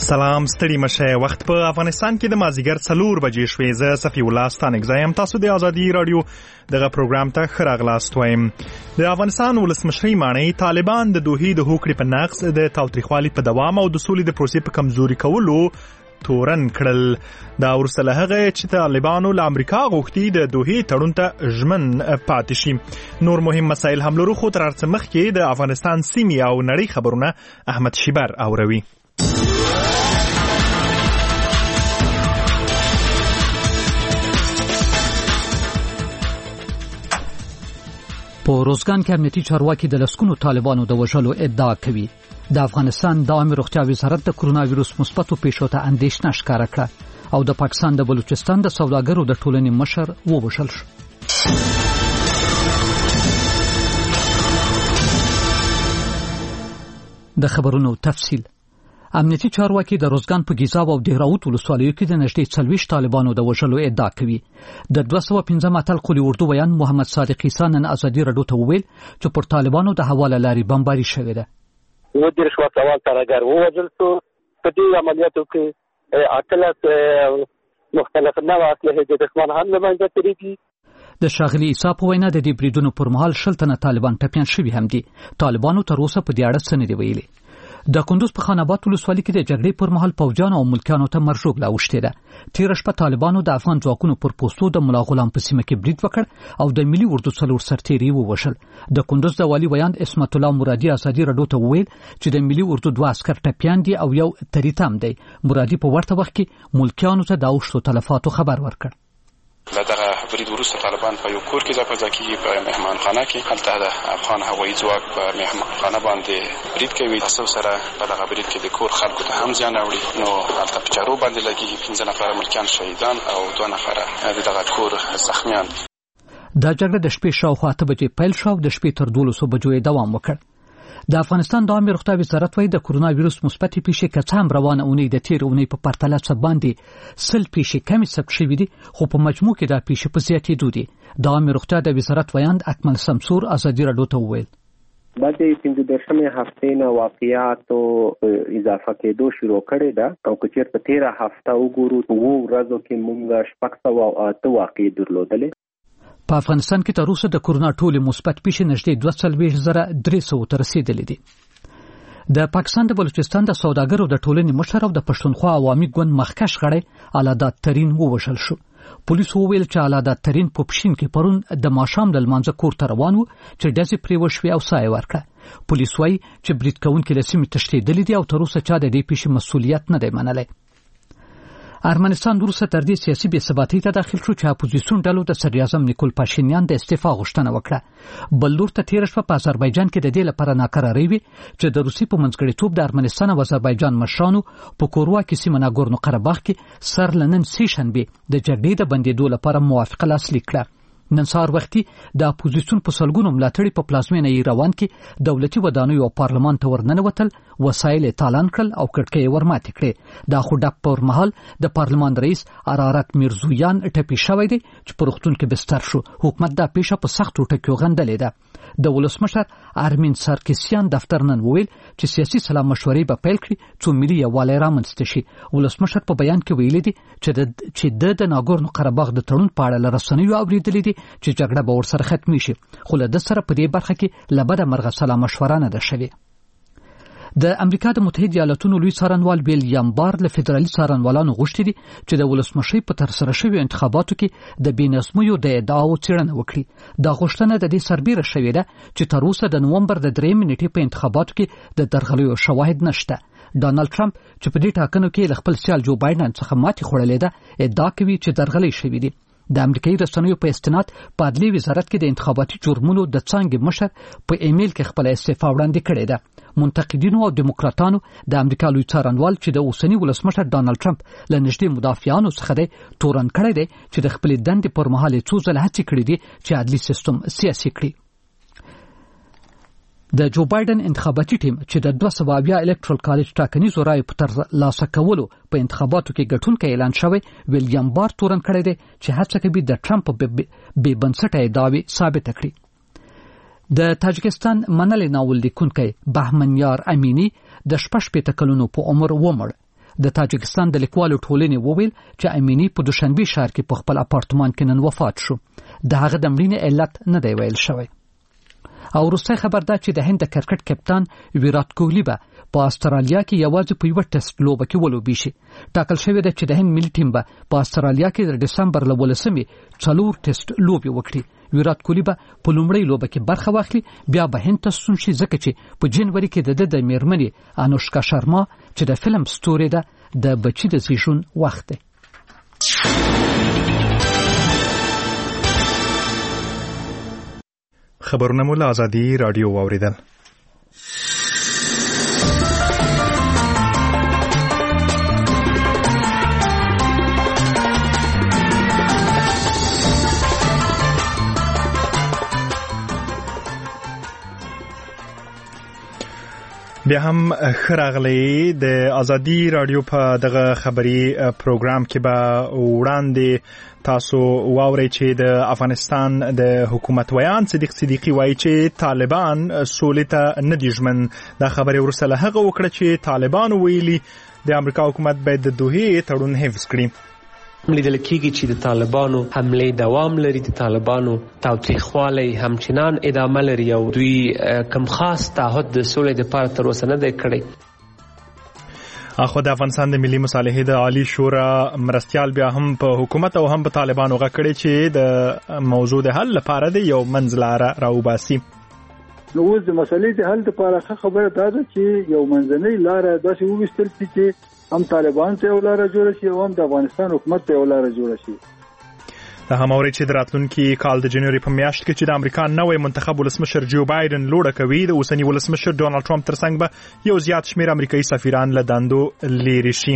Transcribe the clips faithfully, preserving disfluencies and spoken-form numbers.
سلام ستړي مشه. وخت په افغانستان کې د مازیګر څلور بجې شوې. زه صفي الله ستانک زایم. تاسو د ازادي رادیو دغه پروګرام ته ښه راغلاست وایم. د افغانستان ولسمشرۍ ماڼۍ طالبان د دوحې د هوکړې په نقض، د تاوتریخوالي په دوام او د سولې د پروسې په کمزوري کولو تورن کړل. دا وروسته له هغه چې طالبانو له امریکا غوښتي د دوحې تړون ته ژمن پاتې شي. نور مهم مسایل هم لرو، خو تر هر څه مخکې د افغانستان سیمې او نړۍ خبرونه احمد شیبر اوروي. په روزګان کې امنیتي چارواکي د لسګونو طالبانو د وژلو ادعا کوي. د افغانستان د عامه روغتیا وزارت د کرونا وایروس مثبتو پیښو ته اندېښنه ښکاره کړه او د پاکستان د بلوچستان د سوداګرو د ټولنې مشر ووژل شو. د خبرونو تفصیل. امنیتي چارواکي د روزګان په ګیزاب او دهراوت ولسوالیو کې د نږدې څلوېښت طالبانو د وژلو ادعا کوي. د دوه سوه پنځم اتل قولي اردو بیان محمد صادق عیسی نن ازادي رادیو ته وویل چې پر طالبانو د حواله لارې بمباري شوې ده. و دېرش وسوال ترهګر ووژل شو. په دې عملیاتو کې اتلس مختلف نوع اسلحې د دښمن هم له منځه تللي دي. د ښاغلي عیسی په وینا د دې بریدونو پر مهال شل تنه طالبان ټپیان شوي هم دي. طالبانو تر اوسه په دې اړه څه نه دي ویلي. د کندوز په خان آباد ولسوالۍ کې د جګړې پر مهال پوځیانو او ملکیانو ته مرژوب لاوښتې ده. تېره شپه طالبانو د افغان ځواکونو پر پوستو د ملا غلام په سیمه کې برید وکړ او د ملي اردو څلور سرتیري ووژل. د کندوز د والي ویاند اسمت الله مرادي ازادي رادیو ته وویل چې د ملي اردو دوه عسکر ټپیان دي او یو تریتم دی. مرادي په ورته وخت کې ملکیانو ته د اوښتو تلفاتو خبر ورکړ. دغه برید وروسته طالبان په یو کور کې ځای پر ځای کېږي، په مهمانخانه کې. هلته د افغان هوایي ځواک په مهمانخانه باندې برید کوي. تاسو سره په دغه برید کې د کور خلکو ته هم زیان اړوي. نو هلته په چارو باندې لګېږي. پنځه نفره ملکیان شهیدان او دوه نفره د دغه کور زخمیان دي. دا جګړه د شپې شاوخوا اته بجې پیل شو او د شپې تر دولسو بجو یې دوام وکړ. د افغانستان د عامه روغتیا وزارت وايي د کرونا وایروس مثبتې پیښې که څه هم روانه اونۍ د تېرې اونۍ په پرتله څه باندې سل پیښې کمې ثبت شوي دي، خو په مجموع کې دا پیښې په زیاتېدو دي. د عامه روغتیا د وزارت ویاند اکمل سمسور ازادي رادیو ته وویل بعد پنځه دېرشمې هفتې نه واقعیاتو اضافه کېدو شروع کړې ده او که چېرته په تېره هفته وګورو اووه ورځو کې موږ شپږ سوه او اته واقعې درلودلې. په افغانستان کې تر اوسه د کرونا ټولې مثبت پیښې نږدې دوه څلوېښت زره درې سوو ته رسېدلې دي. د پاکستان د بلوچستان د سوداګرو د ټولنې مشر او د پښتونخوا عوامي ګوند مخکښ غړی علادات ترین ووژل شو. پولیسو وویل چې علادات ترین په پښین کې پرون د ماښام د لمانځه کور ته روان و چې ډزې پرې وشوې او ساه یې ورکړه. پولیس وایي چې برید کوونکي له سیمې تښتېدلي دي او تر اوسه چا د دې پیښې مسؤلیت نه دی منلی. ارمنستان وروسته تر دې سیاسي بې ثباتۍ ته داخل شو چې اپوزیسیون ډلو د صدر اعظم نیکول پاشینیان د استعفا غوښتنه وکړه. بل لور ته تېره شپه په آذربایجان کې د دې لپاره ناکرارۍ وې چې د روسیې په منځګړیتوب د ارمنستان او آذربایجان مشرانو په کورواکي سیمه ناګورنو قرهباغ کې سر له نن سې شنبې د جګړې د بندېدو لپاره موافقه لاسلیک کړه. نن سهار وختي د اپوزیسیون په سلګونو ملاتړي په پلازمینه ایروان کې دولتي ودانیو او پارلمان ته ورننوتل، وسایل یې تالان کړل او کړکۍ ورماتې کړې. دا خو ډب پر مهال د پارلمان رئیس ارارت میرزویان ټپي شوی دی چې په روغتون کې بستر شو. حکومت دا پیښه په سختو ټکیو غندلې ده. د ولسمشر ارمین سارکسیان دفتر نن وویل چې سیاسي سلا مشورې به پیل کړي څو ملي یووالی رامنځته شي. ولسمشر په بیان کې ویلي دي چې د د ناګورنو قرهباغ د تړون په اړه له رسنیو اورېدلي دي چې جګړه به ورسره ختمي شي، خو له ده سره په دې برخه کې له بده مرغه سلا مشوره نه ده شوې. د امریکا د متحده ایالاتونو لوی څارنوال ویلیام بار له فدرالي څارنوالانو غوښتي دي چې د ولسمشۍ په ترسره شویو انتخاباتو کې د بې نظمیو د ادعاو څېړنه وکړي. دا غوښتنه د دې سربیره شوې ده چې تر اوسه د نومبر د درېیمې نیټې په انتخاباتو کې د درغلیو شواهد نشته. ډانلډ ټرمپ چې په دې ټاکنو کې له خپل سیال جو بایډن څخه ماتې خوړلې ده ادعا کوي چې درغلۍ شوي دي. د امریکایي رسنیو په استناد په عدلي وزارت کې د انتخاباتي جرمونو د څانګې مشر په ایمیل کې خپل استعفا وړاندې کړې ده. منتقدینو او دیموکراتانو د امریکا لوی څارنوال چې د اوسني ولسمشر ډانلډ ټرمپ له نږدې مدافعانو څخه دی تورن کړی دی چې د خپلې دندې پر مهال یې څو ځله هڅې کړې دي چې عدلي سیستم سیاسي کړي. د جو بایډن انتخاباتي ټیم چې د دوه سوه اویا الکټرال کالج ټاکنیزو رایو په ترلاسه کولو په انتخاباتو کې ګټونکی اعلان شوی، ویلیام بار تورن کړی دی چې هڅه کوي د ټرمپ بې بنسټه ادعاوې ثابته کړي. د تاجکستان منلې ناول لیکونکی بهمن یار امینی د شپږ شپېته کلونو په عمر ومړ. د تاجکستان د لیکوالو ټولنې وویل چې امینی په دوشنبه ښار کې په خپل اپارتمان کې نن وفات شو. د هغه د مړینې علت نه دی ویل شوی. او وروستی خبر دا چې د هند د کرکټ کپتان ویرات کوهلی به په استرالیا کې یوازې په یوه ټیسټ لوبه کې ولوبي شي. ټاکل شوی دی چې د هند ملي ټیم به په استرالیا کې د دسمبر له ولسمې څلور ټیسټ لوبې وکړي. ویرات کوهلی به په لومړۍ لوبه کې برخه واخلي، بیا به هند ته ستون شي ځکه چې په جنوري کې د ده د میرمنې انوشکا شرما چې د فلم ستوري ده د بچي د زیږون وخت دی. خبرونه مو له آزادي رادیو واوریدل. بیا هم خراغلی د آزادي رادیو په دغه خبري پروګرام کې به وړاندې تاسو واورئ چې د افغانستان د حکومت ویان صدیق صدیقی وایي چې طالبان سولې ته نه دي ژمن. دا خبرې وروسته له هغه وکړه چې طالبان ویلي د امریکا حکومت باید د دوحې تړون حفظ کړي. لیدل کېږي چې د طالبانو حملې دوام لري، د طالبانو تاوتریخوالی همچنان ادامه لري او دوی کم خاص تعهد د سولې لپاره تر اوسه نه دی کړی. اخو د افغانستان د ملي مصالحې د عالی شورا مرستیال بیا هم په حکومت او هم په طالبانو غږ کړی چې د موضوع د حل لپاره د یو منځلاره راوباسي. نو اوس د مسلې د حل لپاره خبره دا ده چې یو منځنۍ لاره داسې وویستل شي چې هم طالبان ته یو لاره جوړه شي او هم د افغانستان حکومت ته یو لاره جوړه شي. دا هم اوري چې د راتلونکي کال د جنوري په میاشت کې چې د امریکا نوی منتخب ولسمشر جو بایدن لوړه کوي، د اوسني ولسمشر ډونالد ټرمپ ترڅنګ به یو زیات شمیر امریکایي سفیران له دندو لیرې شي.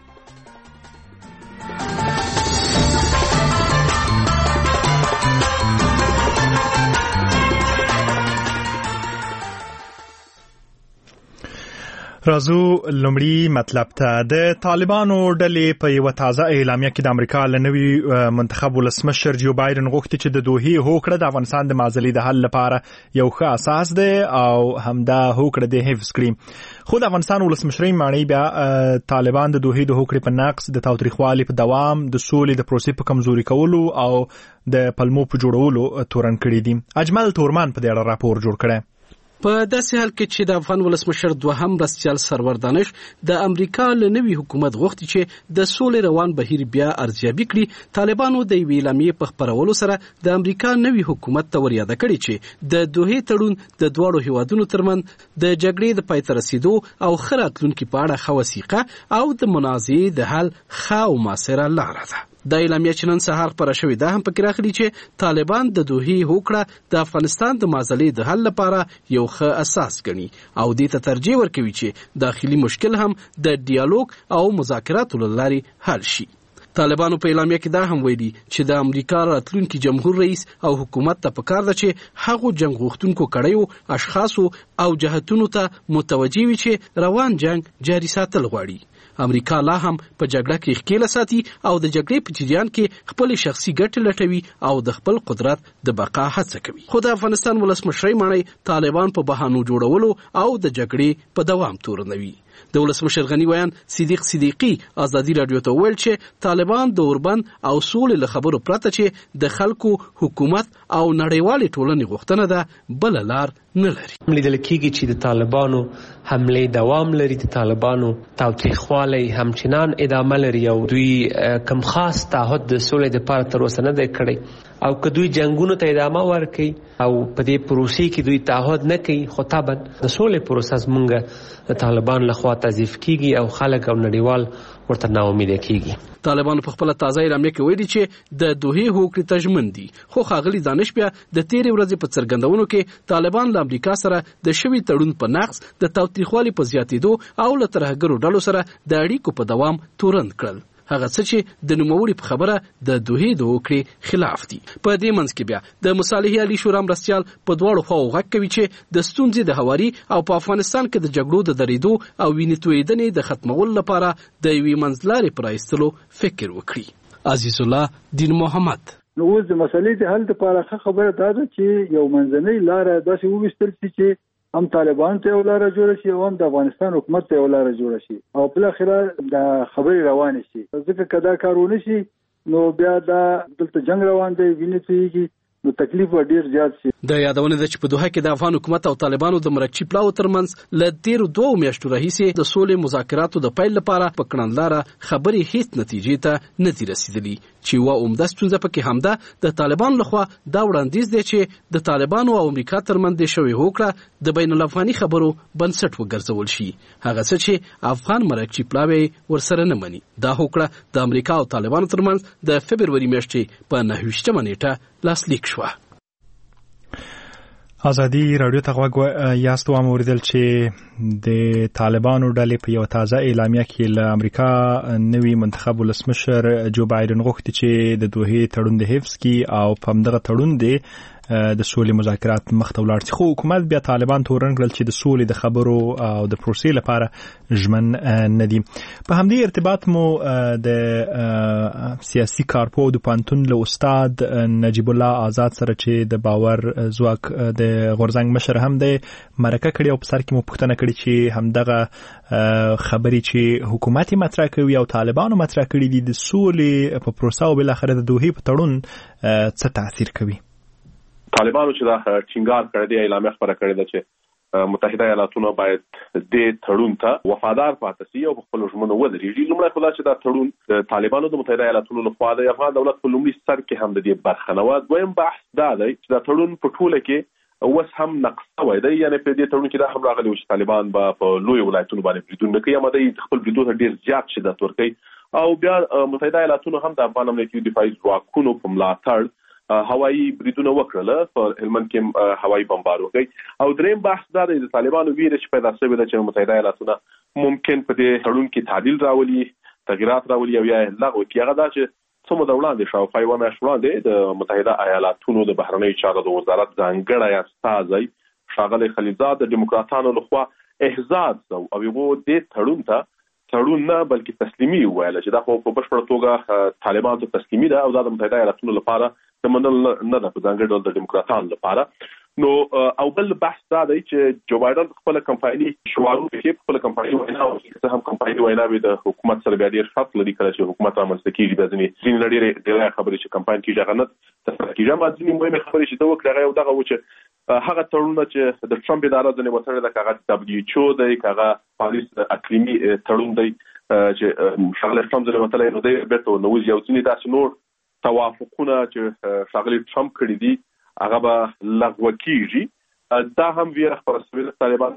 رازو لومړی مطلب ته د طالبانو ډلې په یو تازه اعلامیه کې د امریکا له نوي منتخب ولسمشر جو بایدن غوښتي چې د دوحې هوکړه د افغانستان د معضلې د حل لپاره یو ښه اساس دی او همدا هوکړه د حفظ کړي. خو د افغانستان ولسمشرۍ معنی بیا طالبان د دوحې د هوکړې په نقص، د تاوتریخوالي په دوام، د سولې د پروسې په کمزوري کولو او د پلمو په جوړولو تورن کړي دي. اجمل تورمان په دې اړه راپور جوړ کړی. په داسې حال کې چې د افغان ولسمشر دوهم مرستیال سرور دانش د امریکا له نوي حکومت غوښتي چې د سولې روان بهیر بیا ارزیابي کړي، طالبانو د یوې اعلامیې په خپرولو سره د امریکا نوي حکومت ته وریاده کړي چې د دوحې تړون د دواړو هیوادونو ترمنځ د جګړې د پای ته رسیدو او ښه راتلونکي په اړه ښه وثیقه او د منازعې د حل ښه او مؤثره لاره ده. د اعلامیه چې نن سهار خپره شوې ده هم پکې راغلي چې طالبان د دوحې هوکړه د افغانستان د معضلې د حل لپاره یو ښه اساس ګڼي او دې ته ترجیح ورکوي چې داخلي مشکل هم د ډیالوګ او مذاکراتو له لارې حل شي. طالبانو په اعلامیه کې دا هم ویلي چې د امریکا راتلونکي جمهور رئیس او حکومت ته پکار ده چې هغو جنگ غوښتونکو کړیو اشخاصو او جهتونو ته متوجه وي چې روان جنگ جاري ساتل غواړي. امریکا لا هم په جګړه کې ښکیله ساتي او د جګړې په جریان کې خپل شخصي ګټې لټوي او د خپل قدرت د بقا هڅه کوي. خو د افغانستان ولسمشرۍ معنی طالبان په بهانو جوړولو او د جګړې په دوام تورنوي. د ولسمشر غنی ویان صدیق صدیقی آزادي رادیو ته ویل چې طالبان د اوربند او سولې له خبرو پرته چې د خلکو حکومت او نړیوالې ټولنې غوښتنه ده بل لار نه لري. لیدل کېږي چې د طالبانو حملې دوام لري، د طالبانو تاوتریخوالی همچنان ادامه لري او دوی کم خاص تعهد د سولې لپاره تر اوسه نه دی کړی او که دوی جنگونو ته ادامه ورکړي او په دې پروسې کې دوی تعهد نه کوي، خو طبعا د سولې پروسس مونږ د طالبان لخوا تضعیف کیږي او خلک او نړیوال ورته ناامیده کیږي. طالبان په خپل تازه اعلامیه کې ویلي چې د دوحې هوکړې ته ژمن دي، خو ښاغلي دانش بیا د تیرې ورځې په څرګندونو کې طالبان له امریکا سره د شوي تړون په نقص، د تاوتریخوالي په زیاتېدو او له ترهګرو ډلو سره د اړیکو په دوام تورن کړل. هغه څه چې د نوموړي په خبره د دوحې د هوکړې خلاف دي. په دې منځ کې بیا د مصالحې عالی شورا مرستیال په دواړو خواو غږ کوي چې د ستونزې د هواري او په افغانستان کې د جګړو د درېدو او وینې تویېدنې د ختمولو لپاره د یوې منځلارې پرایستلو فکر وکړي. عزیز الله دین محمد. نو اوس د مسلې د حل لپاره خبره دا ده چې یو منځنۍ لاره داسې وویستل شي چې هم طالبان ته ولاره جوړ شي او هم د افغانستان حکومت ته ولاره جوړ شي او بل اخره د خبري روان شي. ځکه کدا کارونه شي نو بیا دا دلته جنگ روان دی ویني تیږي نو تکلیف ډیر زیات شي. د یادونه ده چې په دوحه کې د افغان حکومت او طالبانو د مرکچی پلاو ترمنځ ل تیر دوه میاشتو راهیسې د سولې مذاکراتو د پیل لپاره په کړنلاره خبرې هیڅ نتیجې ته نه دي رسیدلي چې وا عمده ستونزه پکې همدا د طالبان لخوا دا وړاندیز دی چې د طالبانو او امریکا ترمنځ د شوی هوکړه د بین الافغاني خبرو بنسټ وګرځول شي. هغه څه چې افغان مرکچی پلاوی ورسره نه مني. دا هوکړه د امریکا او طالبانو ترمنځ د فبرवरी میاشتې په نهه ویشتمه نیټه لاسلیک شوه. ازادي رادیو ته غوږ یاست او موریدل چې د طالبانو ډلې په یو تازه اعلامیه کې له امریکا نوی منتخب ولسمشر جو بایدن غوښتي چې د دوحې تړون د حفظ کړي او په همدغه تړون دی د سولې مذاکرات مخ ته ولاړ شي. خو حکومت بیا طالبان تورن کړل چې د سولې د خبرو او د پروسې لپاره ژمن نه دي. په همدې ارتباط مو د سیاسي کارپو د پانتون له استاد نجیب الله آزاد سره چې د باور ځواک د غورځنګ مشر هم دی مرکه کړې او په سر کې مو پوښتنه کړې چې همدغه خبرې چې حکومت مطرح کوي او طالبانو مطرح کړې دي د سولې په پروسه او بل اخر د دوحې په تړون څه تاثیر کوي؟ طالبانو چې دا ټینګار کړی دی اعلامیه خبره کړې ده چې متحده ایالاتونو باید د تړون ته وفادار پاتې شي او خپل ژمنه ودرېږي. لومړی خو دا چې دا تړون د طالبانو د متحده ایالاتونو لخوا د افغان دولت په لومړي سر کې هم د دې برخه نه وه. دویم بحث دا دی چې دا تړون په ټوله کې اوس هم نقص شوی دی. یعنې په دې تړون کې دا هم راغلی و چې طالبان به په لویو ولایتونو باندې بریدونه نه کوي، اما دی خپل بریدونو ته ډېر زیات شدت ورکوي او بیا متحده ایالاتونو هم د افغان امنیتي دفاعي ځواکونو په ملاتړ هوایي بریدونه وکړل، په هلمند کې هوایي بمبار وکړي. او دریم بحث دا دی د طالبانو ویره چې پیدا شوې ده چې متحده ایالاتونه ممکن په دې تړون کې تعدیل راولي، تغیرات راولي او یا لغوه کړي. هغه دا چې څو موده وړاندې شاوخوا یوه میاشت وړاندې د متحده ایالاتونو د بهرنیو چارو د وزارت ځانګړی استازی ښاغلی خلیلزاد د ډیموکراتانو لخوا احزاز او هغو دې تړون ته تړون نه بلکې تسلیمي وویله چې دا خو په بشپړه توګه طالبانو ته تسلیمي ده او دا د متحده ایالاتونو لپاره د منل نه ده په ځانګړي ډول د ډیموکراتانو لپاره. نو او بل بحث دا دی چې جو بایدن خپل کمپایني شعارو کې خپل کمپایني وینا او هم کمپایني ویناوې د حکومت سره بیا ډېر فرق لري کله چې حکومت رامنځته کېږي. د ځینې ځینې لري ډېرې خبرې چې کمپاین کېږي هغه نه ترسره کېږي، اما ځینې مهمې خبرې چې ده وکړې هغه یو دغه و چې هغه تړونونه چې د ټرمپ اداره ځینې وتړې ده، که هغه دبلیو ایچ او دی، که هغه پاریس اقلیمي تړون دی چې ښاغلی ټرمپ ځینې وتلی نو دی بېرته ورنوځي او ځینې داسې نور توافقونه چې ښاغلی ټرمپ کړي دي هغه به لغوه کېږي. دا هم ویره خپره شوې ده طالبان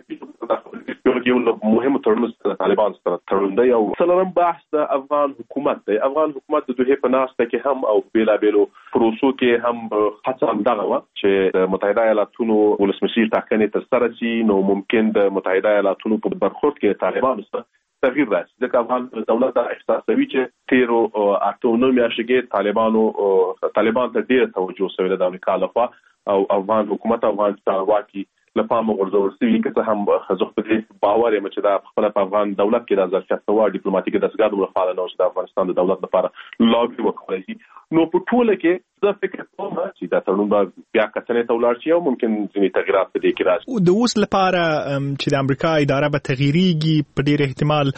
کې یو له مهمو تړونونو سره طالبان سره تړون دی. او څلورم بحث د افغان حکومت دی. افغان حکومت د دوحې په ناسته کې هم او بېلابېلو پروسو کې هم هڅه همدغه وه چې د متحده ایالاتونو ولسمشر ټاکنې ترسره شي نو ممکن د متحده ایالاتونو په برخورد کې طالبانو سره تغییر راشي. ځکه افغان دولت دا احساسوي چې تیرو اته نهه میاشتې کې طالبانو طالبان ته ډېره توجه شوې ده د امریکا لخوا او افغان حکومت افغان چارواکي له پامه غورځول شوي. که څه هم زه په دې باور یم چې دا خپله په افغان دولت کې دا ظرفیت ته وه ډیپلوماتیکه دستګاه دومره فعاله نه وه چې د افغانستان د دولت لپاره لابي وکړی شي. نو په ټوله کې زه فکر کوم چې دا تړون به بیا کتنې ته ولاړ شي او ممکن ځینې تغیرات په دې کې راشي. د اوس لپاره چې د امریکا اداره به تغییریږي په ډېر احتمال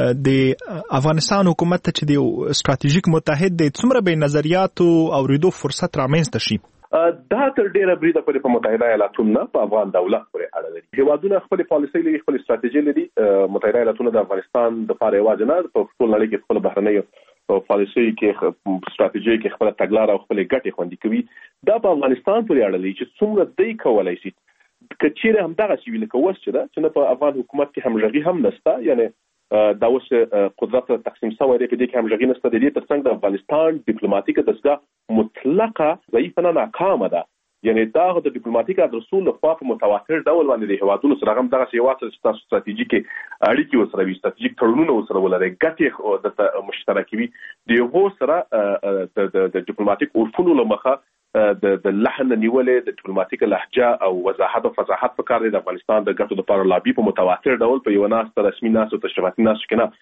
د افغانستان حکومت ته چې د ستراتیژیک متحد دی څومره به نظریاتو اورېدو فرصت رامنځته شي؟ دا تر ډیره بریده پورې په متحده ایالاتونو نه په افغان دولت پورې اړه لري. هیوادونه خپل پالیسۍ لري، خپل استراتیژي لري. متحده ایالاتونو د افغانستان د لپاره یوازې نه په ټول نړۍ کې خپل بهرنیو پالیسۍ کې استراتیژي کې خپل تګلاره او خپل ګټې خوندي کوي. دا په افغانستان پورې اړه لري چې څومره دی کولای شي که چیرې همدغه شی ویل کوو چې دا چې نه په افغان حکومت کې همغږي هم نشته، یعنی دا اوس قدرت تقسیم شوی دی، په دې کې همغږي نشته. د دې ترڅنګ د افغانستان ډیپلوماټیکه دستګاه مطلقه ضعیفه نه ناکامه ده. یعنی دا د ډیپلوماټیک ادرسونو لخوا په متواتر ډول باندې د هیوادونو سره هم دغه یو څه چې تاسو ستراتیژیکي اړیکې ورسره وي، ستراتیژیک تړونونه ورسره ولرئ، ګټې درته مشترکې وي. د هغو سره د ډیپلوماټیک اصولو له مخه د د لحن نیولې د ډیپلوماټیک لهجه او وضاحت او فصاحت په کار دی د افغانستان د ګټو لپاره لابي په متواتر ډول په یو ناسته رسمي ناسته او تشریفاتي ناسته کې نه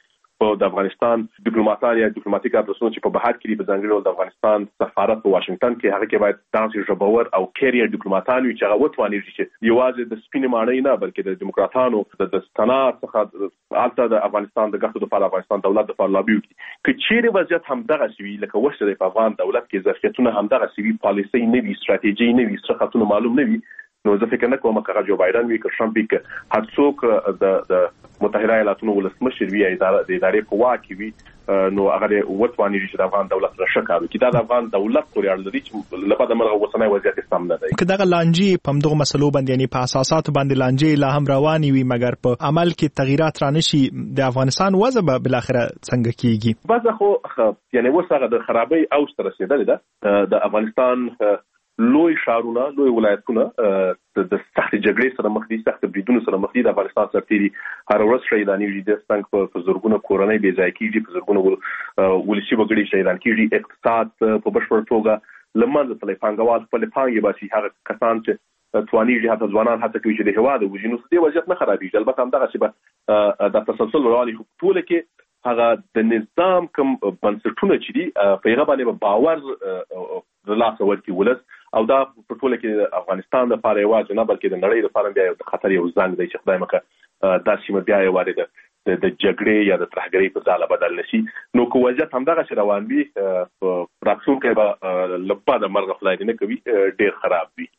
په د افغانستان ډیپلوماټان یا ډیپلوماټیک ادرسونه چې په بهر کې په ځانګړي ډول د افغانستان سفارت په واشنگټن کې هغه کې باید داسې ژبور او کیریر ډیپلوماټان وي چې هغه وتواني چې یوازې د سپینې ماڼۍ نه بلکې د دیموکراتانو د استناد څخه الته د افغانستان د ګټو لپاره افغانستان دولت لپاره لابي وکړي. که چیرې وضعیت همدغه شوي لکه وشته د افغان دولت کې ظرفیتونه همدغه شوي، پالیسي نه وي، ستراتیژي نه وي، څه خطونه معلوم نه وي، نو زه فکر نه کوم چې جو بایدن وی که ټرمپ وی که هر څوک د د متحده ایالاتونو ولسمشر وی اداره د ادارې په واک وی نو هغه وټوانی چې د افغان دولت سره شکایت کوي. دا د افغان دولت پورې اړه لري چې لپاره مرغه وسنۍ وضعیت سم نه دی. که دغه لانجې په همدغه مسلو باندې یعنی په اساسات باندې لانجې لا هم رواني وي مګر په عمل کې تغیرات رانشي، د افغانستان وضع به بل اخره څنګه کیږي؟ بعضه خو یعنی وسغه د خرابۍ او ستر رسیدلې ده. د افغانستان لوی شهرونه، لوی ولایتونه د سخت جګړې سره مخ دي، سخت بریدونو سره مخ دي. د افغانستان سرتیري هر ورځ شهیدانی دي، د څنګه په زورګونو کورنۍ بې ځای کیږي، په زورګونو ولسی وګړي شهیدان کیږي، اقتصاد په بشپړ توګه لمنځه تللی، پانګوال خپل پانګې باسي، هغه کسان چې توانیږي حتی ځوانان هڅه کوي چې د هېواد وژنو دې وضعیت نه خرابېږي. البته همدغه چې به د تسلسل رواني ټوله کې هغه د نظام کوم بنسټونه چې دي په هغه باندې باور د لاس ورکړي ولس، او دا په ټوله کې افغانستان لپاره یوازې نه بلکې د نړۍ لپاره بیا یو خطر یو زنګ دی چې خدای مکه دا سیمه بیا یو وارد د جګړې یا د ترهګرۍ په ځاله بدل نشي. نو که وضعیت همدغه چې روان وي راتلونکی به له بده مرغه خدای نه کوي ډېر خراب وي.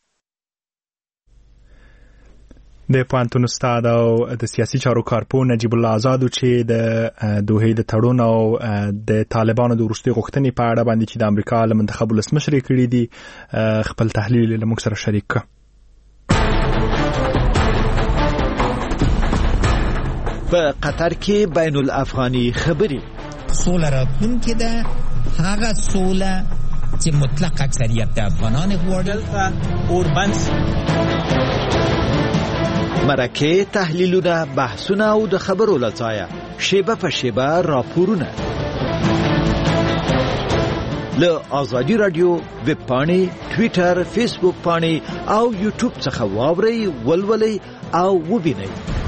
د پوهنتون استاد او د سیاسي چارو کارپو نجیب الله آزاد چې د دوحې د تړون او د طالبانو د وروستي غوښتنې په اړه باندې چې د امریکا له منتخب ولسمشر کړي دي خپل تحلیل له موږ سره شریک کړ. په قطر کې بین الافغاني خبرې سوله راتلونکې ده، هغه سوله چې مطلق اکثریت د افغانان غواړي. اوربنس مرکه، تحلیلونه، بحثونه او د خبرو لڅایه شیبه په شیبه راپورونه له آزادی رادیو ویب پاڼې، ټویټر، فیسبوک پاڼې او یوټیوب څخه واورئ، ولولئ او وبینئ.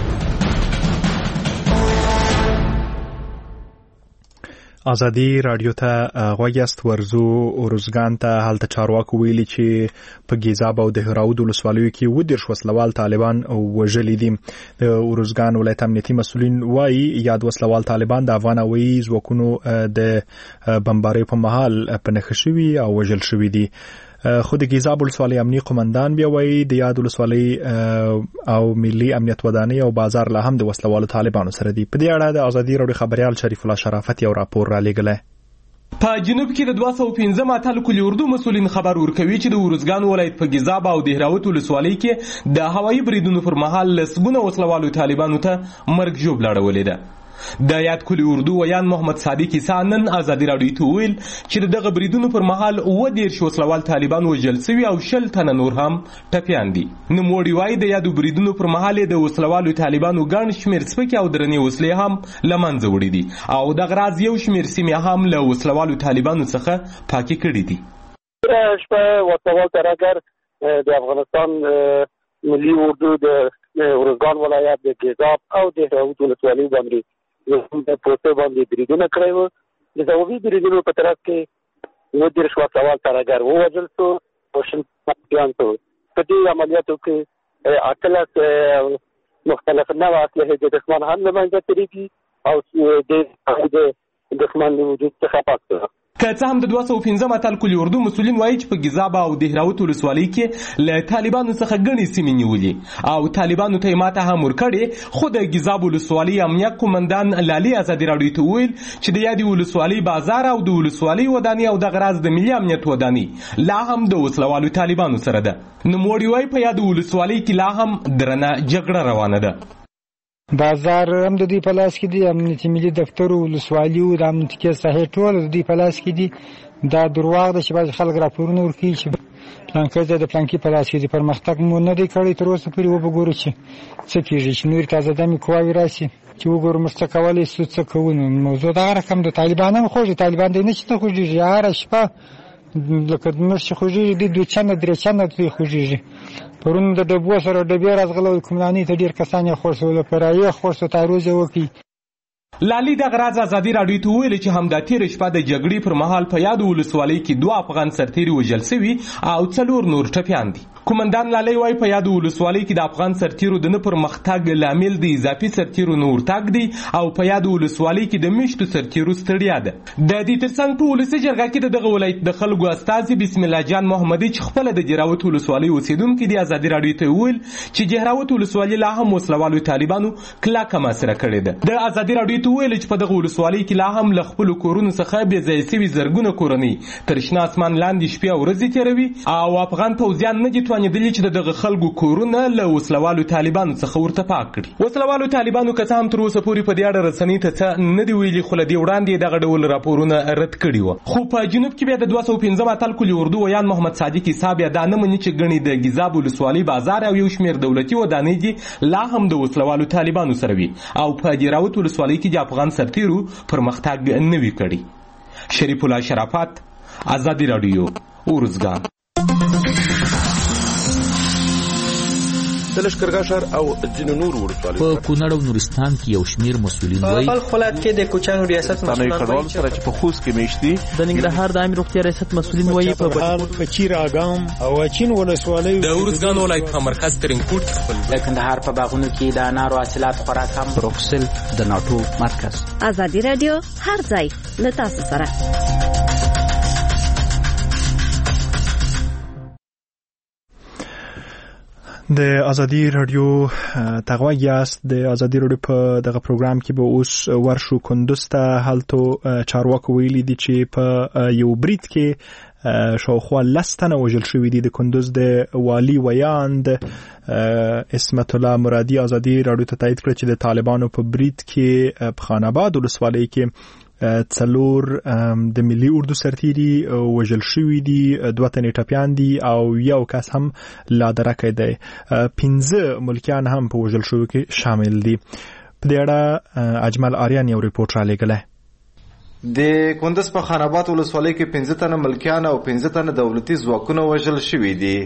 آزادی رادیو ته غوږ یاست. ورزو اورزګان ته هلته چارواکو ویلي چې په ګیزاب او د هراود ولسوالیو کې اووه دېرش وسلوال طالبان وژلي دي. د اورزګان ولایت امنیتي مسؤلین وایي یاد وسلوال طالبان د افغان هوایي ځواکونو د بمبارۍ په مهال په نښه شوي او وژل شوي دي. خو د ګیزاب ولسوالۍ امنیتي قومندان بیا وایي د یاد ولسوالۍ او ملي امنیت ودانۍ او بازار لا هم د وسلوالو طالبانو سره دي. په دې اړه د آزادي رادیو خبريال شریف الله شرافت یو راپور را لېږلی. په جنوب کې د دوه سوه پنځم اتل کلي اردو مسؤلین خبر ورکوي چې د اورزګان ولایت په ګیزاب او د هراوت ولسوالۍ کې د هوایي بریدونو پر مهال لسګونه وسلوالو طالبانو ته مرګ ژوبله اړولې ده. د یاد کلی اردو ویان محمد صادق عیسی نن آزادي رادیو ته ویل چې دغه بریدونو پر مهال اووه دېرش وسلوال طالبان وژل شوي او شل تنه نور هم ټپیان دي. نوموړي وایي د یادو بریدونو پر مهال د وسلوالو طالبانو ګڼ شمېر سپکې او درنې وسلې هم له منځه وړي دي او دغه راز یو شمېر سیمې هم له وسلوالو طالبانو څخه پاکې کړي دي. شپه وسلوال ترهګر د افغانستان ملي اردو د اورزګان ولایت د ګیزاب او د هراود ولسوالۍ باندې د پوسټ باندې بریدونه کړی وو. د ځوابي بریدونو په طرف کې اووه دېرش وسلوال ترهګر ووژل شو او شل ټپیان شول. په دې عملیاتو کې اتلس مختلف نوع اسلحې د دښمن هم له منځه تللي دي او د دښمن له وجود څخه پاک شوه. که څه هم د دوه سوه پنځم اتل کلي اردو مسؤلین وایي چې په ګیزاب او د هراوت ولسوالۍ کې له طالبانو څخه ګڼې سیمې نیولي او طالبانو ته یې ماته هم ورکړې، خو د ګیزاب ولسوالۍ امنیت قومندان لالي آزادي رادیو ته وویل چې د یادې ولسوالۍ بازار او د ولسوالۍ ودانۍ او دغه راز د ملي امنیت ودانۍ لا هم د وسلوالو طالبانو سره ده. نوموړي وایي په یادې ولسوالۍ کې لا هم درنه جګړه روانه ده. بازار هم د دوی په لاس کې دي، امنیتي ملي دفتر او ولسوالیو د امنیتي کې صحیح ټول د دوی په لاس کې دي. دا دروغ ده چې بعضې خلک راپورونه ورکوي چې پلانکی ځای د پلانکي په لاس کې دي. پرمختګ مو نه دی کړی تر اوسه پورې. وبګورو چې څه کېږي، چې نورې تازه دمې قواوې راشي چې وګورو موږ څه کولی شو څه کوو. نو موضوع دغه رقم د طالبان هم خوږي. طالبان دی نه چې نه خوږېږي، هره شپه لکه موږ چې خوږېږي دوی دوه چنده درې چنده دوی خوږېږي. پرون د ډبو سره ډبې راځغله کوملانۍ ته ډېر کسان یې خورسول، په رایې خورسو تعرض یې وکړي. لالي د غراز ازادي راډیو ته ویل چې همدا تیر شپه د جګړې پر مهال په یاد ولسوالۍ کې دوه افغان سرتیري وژل شوي او څلور نور ټپیان دي. کومندان لالي وايي په یاد ولسوالۍ کې د افغان سرتیرو د نه پرمختګ لامل د اضافي سرتیرو نور تګ دی او په یاد ولسوالۍ کې د میشتو سرتیرو ستړیا ده. د دې ترڅنګ په ولسي جرګه کې دغه ولایت د خلکو استازي بسم الله جان محمدي چې خپل د جهراوت ولسوالۍ اوسیدونکو د ازادي راډیو ته ویل چې جهراوت ولسوالۍ لا هم وسلوالو طالبانو کلکه محاصره کړې ده. د ازادي راډیو ویل چې په دغه ولسوالۍ کې لا هم له خپلو کورونو څخه بې ځایه سوي زرګونه کورنۍ تر شنه اسمان لاندې شپې او ورځې تېروي او افغان پوځیان نه دي توانېدلي چې د دغه خلکو کورونه له وسلوالو طالبانو څخه ورته پاک کړي. وسلوالو طالبانو که څه هم تر اوسه پورې په دې اړه رسنۍ ته څه نه دي ویلي، خو له دې وړاندې دغه ډول راپورونه رد کړي وو. خو په جنوب کې بیا د دوه سوه پنځم اتل کلي اردو ویان محمد صادق عیسی بیا دا نه مني چې ګڼې د ګیزاب ولسوالۍ بازار او یو شمېر دولتي ودانۍ دي لا هم د وسلوالو طالبانو سره وي او په جهراوت ولسوالۍ کې د افغان سرتیرو پرمختګ نه وی کړی. شریف الله شرافت، ازادي راډیو، اورزګان. د لښکرګاه ښار او ځینو نورو ولسوالیو په کونړ او نورستان کې یو شمېر مسؤلین وایي په خپل کې د کوچانو ریاست مسؤلین وایي چې په خوست کې میشتي د ننګرهار د عامه روغتیا ریاست مسؤلین وایي په بهار په چیراګام او چین ولسوالیو د اورزګان ولایت په مرکز ترینکوټ خپل د کندهار په باغونو کې د انارو حاصلات خوراک هم بروکسل د ناټو مرکز. ازادي راډیو هر ځای له تاسو سره. د ازادي راډیو تغوی یاست. د ازادي راډیو په دغه پروګرام کې به اوس ورشو کندوز ته. هلته چارواکو ویلي دي چې په یو برید کې شاوخوا لس تنه وژل شوي دي. د کندوز د والي ویاند اسمت الله مرادي ازادي راډیو ته تایید کړ چې د طالبانو په برید کې په خان آباد ولسوالۍ کې څلور د ملي اردو سرتیري وژل شوي دي، دوه تنې ټپیان دي او یو کس هم لا درکه دی. پنځه ملکیان هم په وژل شوي کې شامل دي. په دې اړه اجمل آریان یو ریپورت را لېږلی. د کندز په خان آباد ولسوالۍ کې پنځه تنه ملکیان او پنځه تنه دولتي ځواکونه وژل شوي دي.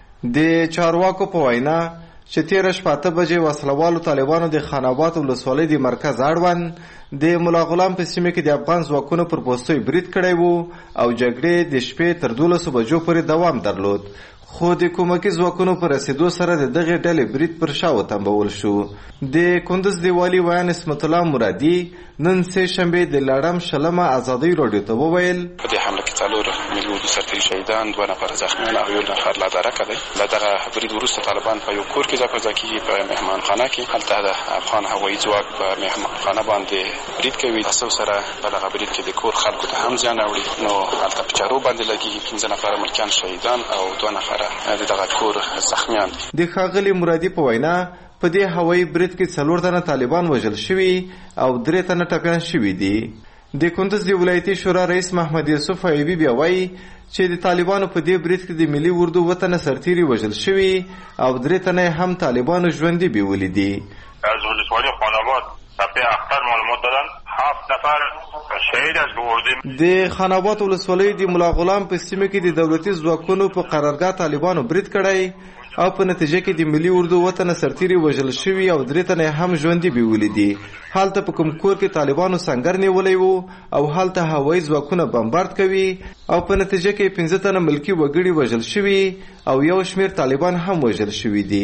د چارواکو په وینا چې تیره شپه اته بجې وسلوالو طالبانو د خان آباد ولسوالۍ د مرکز اړوند د ملا غلام په سیمه کې د افغان ځواکونو پر پوستوي برید کړی وو او جګړې د شپې تر دولسو بجو پورې دوام درلود، خو د کومکي ځواکونو پر رسیدو سره د دغه ډلې برید پر شا وتمبول شو. د کندز د والي ویان اسمت الله مرادي نن سه شنبه د لاړم شلمه ازادي راډیو ته وویل په دې حمله کې څلور ملي اردو سرتیري شهیدان، دوه نفر زخمیان او یو نفر لا درکه دی. له دغه برید وروسته طالبان په یو کور کې ځای پر ځای کېږي په مهمانخانه کې. هلته د افغان هوایي ځواک په مهمانخانه باندې برید کوي. تاسو سره په دغه برید کې د کور خلکو ته هم زیان اړوي. نو هلته په چارو باندې لګېږي. پنځه نفره ملکیان شهیدان او دوه نفره د دغه کور زخمیان دي. د ښاغلي مرادي په وینا په دې هوایي برید کې څلور تنه طالبان وژل شوي او درې تنه ټپیان شوي دي. د کندز د ولایتي شورا رئیس محمد یوسف ایوبي بیا وایي چې د طالبانو په دې برید کې د ملي اردو وطن سرتیري وژل شوي او درې تنه هم طالبانو ژوندي بیولي دي. از ولسوالی خان آباد صفحه اختر معلومات دادن هفت نفر شهید از اردو. د خان آباد ولسوالۍ د ملا غلام په سیمه کې د دولتي ځواکونو په قرارګاه طالبانو برید کړی او په نتیجه کې د ملي اردو وطن سرتیري وژل شوي او درې تنه هم ژوندي بیولي دي. هلته په کوم کور کې طالبانو سنگر نیولی وو او هلته هوایي ځواکونه بمبارد کوي او په نتیجه کې پنځه تنه ملکي وګړي وژل شوي او یو شمېر طالبان هم وژل شوي دي.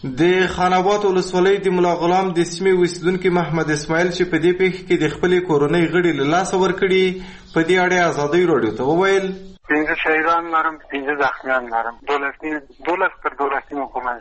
د خان آباد ولسوالۍ د ملا غلام د سیمې اوسیدونکي محمد اسماعیل چې په دې پیښه کې د خپلې کورنۍ غړي له لاسه ورکړي په دې اړه ازادي راډیو ته وویل پنځه شهیدان لرم، پنځه زخمیان لرم. دولتي دولت پر دولتي حکومت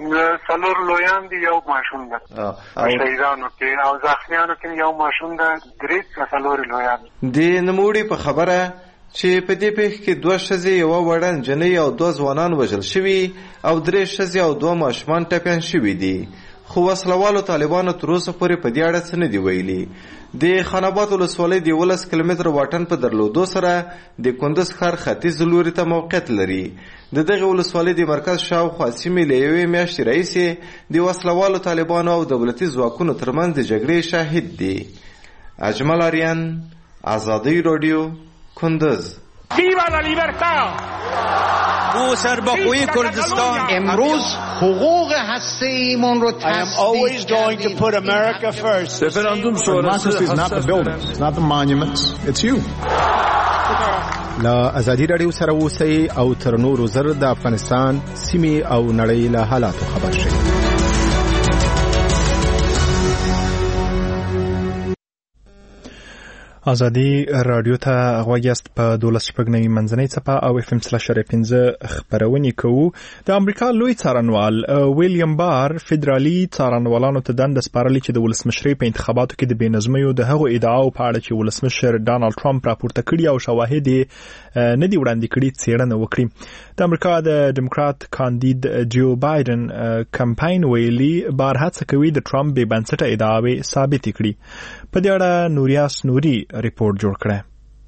څلور لویان دي، یو ماشوم ده. شهیدانو کې او زخمیانو کې یو ماشوم ده، درې څلور لویان. د نموړي په خبره چې په دې پیښه کې دوه ښځې، یوه وړه نجلۍ او دوه ځوانان وژل شوي او درې ښځې او دوه ماشومان ټپیان شوي دي. خو وسلوالو طالبانو تر اوسه پورې په دې اړه څه نه دي ویلي. د خان آباد ولسوالۍ د یولس کیلومتره واټن په درلودو سره د کندز ښار ختیځ لوري ته موقعیت لري. د دغه ولسوالۍ د مرکز شاوخوا سیمې له یوې میاشتې راهیسې د وسلوالو طالبانو او دولتي ځواکونو ترمنځ د جګړې شاهد دي. اجمل آریان، ازادي راډیو، کندز. ¡Viva la libertad! او سرباخوی کردستان امروز حقوق هسته ایمون رو تصدیق کردیم. رفراندوم لا ازادي رادیو سره اوسئ او تر نورو زر د افغانستان سیمې او نړۍ له حالاتو خبر شئ. ازادي رادیو ته غوږ یاست په دولس شپږ نوي منځنۍ څپه او اف ام سلاش پنځه خبرونه کوو. د امریکا لوی څارنوال ویلیام بار فدرالي څارنوالانو ته دنده سپارلې چې د ولسمشرۍ په انتخاباتو کې د بېنظمیو د هغو ادعاو په اړه چې ولسمشر ډانلډ ټرمپ راپورته کړي او شواهد نه دي وړاندې کړي څېړنه وکړي. د امریکا د ډیموکرات کاندید جو بایدن کمپاین ویلي بار هڅه کوي د ټرمپ بې بنسټه ادعاوې ثابتې کړي. په دې اړه نوریاس نوري ریپورت جوړ کړه.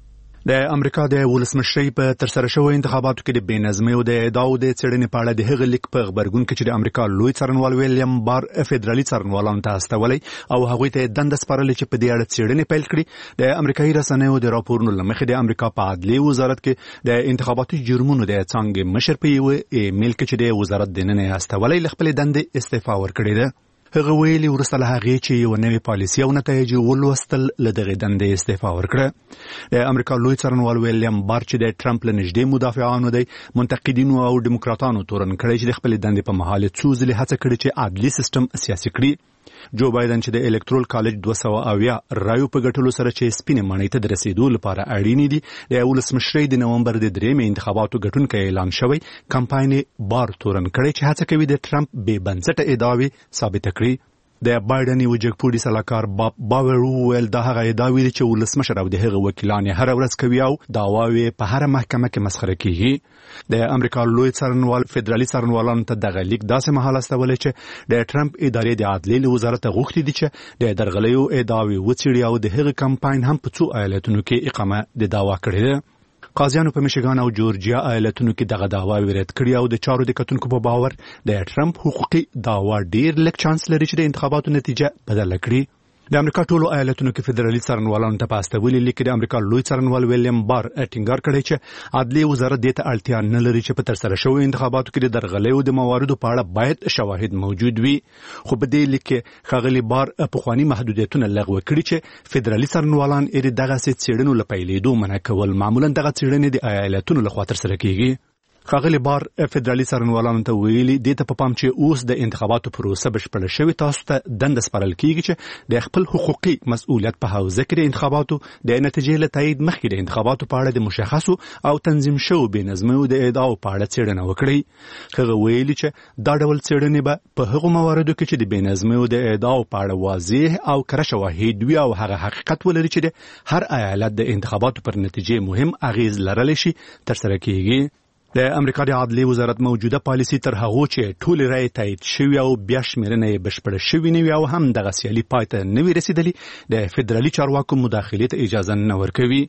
د امریکا د ولسمشرۍ په ترسره شوی انتخاباتو کې د بېنظمیو د ادعاو د څېړنې په اړه د هغه لیک په خبرګون کې چې د امریکا لوی څارنوال ویلیام بار فدرالي څارنوالانو ته استولی او هغوی ته دنده سپارلې چې په دې اړه څېړنې پیل کړي. د امریکایي رسنیو د راپورونو له مخې د امریکا په عدلي وزارت کې د انتخاباتي جرمونو د څانګې مشر په یوه ایمیل کې چې د وزارت دننه استولی له خپلې دندې استعفا ورکړې ده. هغه ویلي وروسته له هغې چې یو نوې پالیسي او نتایج ولوستل له دغې دندې استعفا ورکړه. د امریکا لوی څارنوال ویلیام بار چې د ټرمپ له نږدې مدافعانو دی منتقدینو او ډیموکراتانو تورن کړی چې د خپلې دندې په مهال څو ځلې هڅه کړې چې عدلي سیستم سیاسي کړي. جو بایدن چې د الکترول کالج دوه سوه اویا رایو په ګټلو سره چې سپینې ماڼۍ ته د رسیدو لپاره اړینې دي د ولسمشرۍ د نومبر د درېیمې انتخاباتو ګټونکی اعلان شوی کمپاین بار تورن کړی چې هڅه کوي د ټرمپ بې بنسټه ادعاوې ثابته کړي. د بایدن یو جګپوړي سلاکار باب باور وویل دا هغه ادعاوې دي چې ولسمشر او د هغه وکیلان یې هره ورځ کوي او دعواوې په هره محکمه کې مسخره کیږي. د امریکا لوی څارنوال فدرالي څارنوالانو ته دغه لیک داسې مهال استولی چې د ټرمپ ادارې د عدلیې له وزارت غوښتي دي چې د درغلیو ادعاوې وڅېړي او د هغه کمپاین هم په څو ایالتونو کې اقامه د دعوا کړې ده. قاضیانو په میشیګان او جورجیا ایالتونو کې دغه دعواوې رد کړي او د چارو د کتونکو په باور د ټرمپ حقوقي دعوا ډیر لږ چانس لري چې د انتخاباتو نتیجه بدله کړي. د امریکا ټولو ایالتونو کې فدرالي څارنوالانو ته په استولي لیک د امریکا لوی څارنوال ویلیام بار ټینګار کړی چې عدلي وزارت دې ته اړتیا نه لري چې په ترسره شویو انتخاباتو کې د درغلیو د مواردو په اړه باید شواهد موجود وي. خو په دې لیک کې ښاغلي بار پخواني محدودیتونه لغوه کړي چې فدرالي څارنوالان یې دغسې څېړنو له پیلېدو منع کول. معمولا دغه څېړنې د ایالتونو لخوا ترسره کیږي. ښاغلي بار فدرالي څارنوالانو ته ویلي دې ته په پام چې اوس د انتخاباتو پروسه بشپړه شوې تاسو ته دنده سپارل کیږي چې د خپل حقوقي مسؤلیت په حوزه کې د انتخاباتو د نتیجې له تایید مخکې د انتخاباتو په اړه د مشخصو او تنظیم شوو بېنظمیو د ادعاو په اړه څېړنه وکړي. هغه ویلي چې دا ډول څېړنې به په هغو مواردو کې چې د بېنظمیو د ادعاو په اړه واضح او کره شواهد وي او هغه حقیقت ولري چې د هر ایالت د انتخاباتو پر نتیجې مهم اغیز لرلی شي ترسره کیږي. د امریکا د عدلي وزارت موجوده پالیسي تر هغو چې ټولې رایې تایید شوي او بیا شمیرنه یې بشپړه شوې نه وي او هم دغه سیالي پای ته نه وي رسېدلي د فدرالي چارواکو مداخلې ته اجازه نه ورکوي.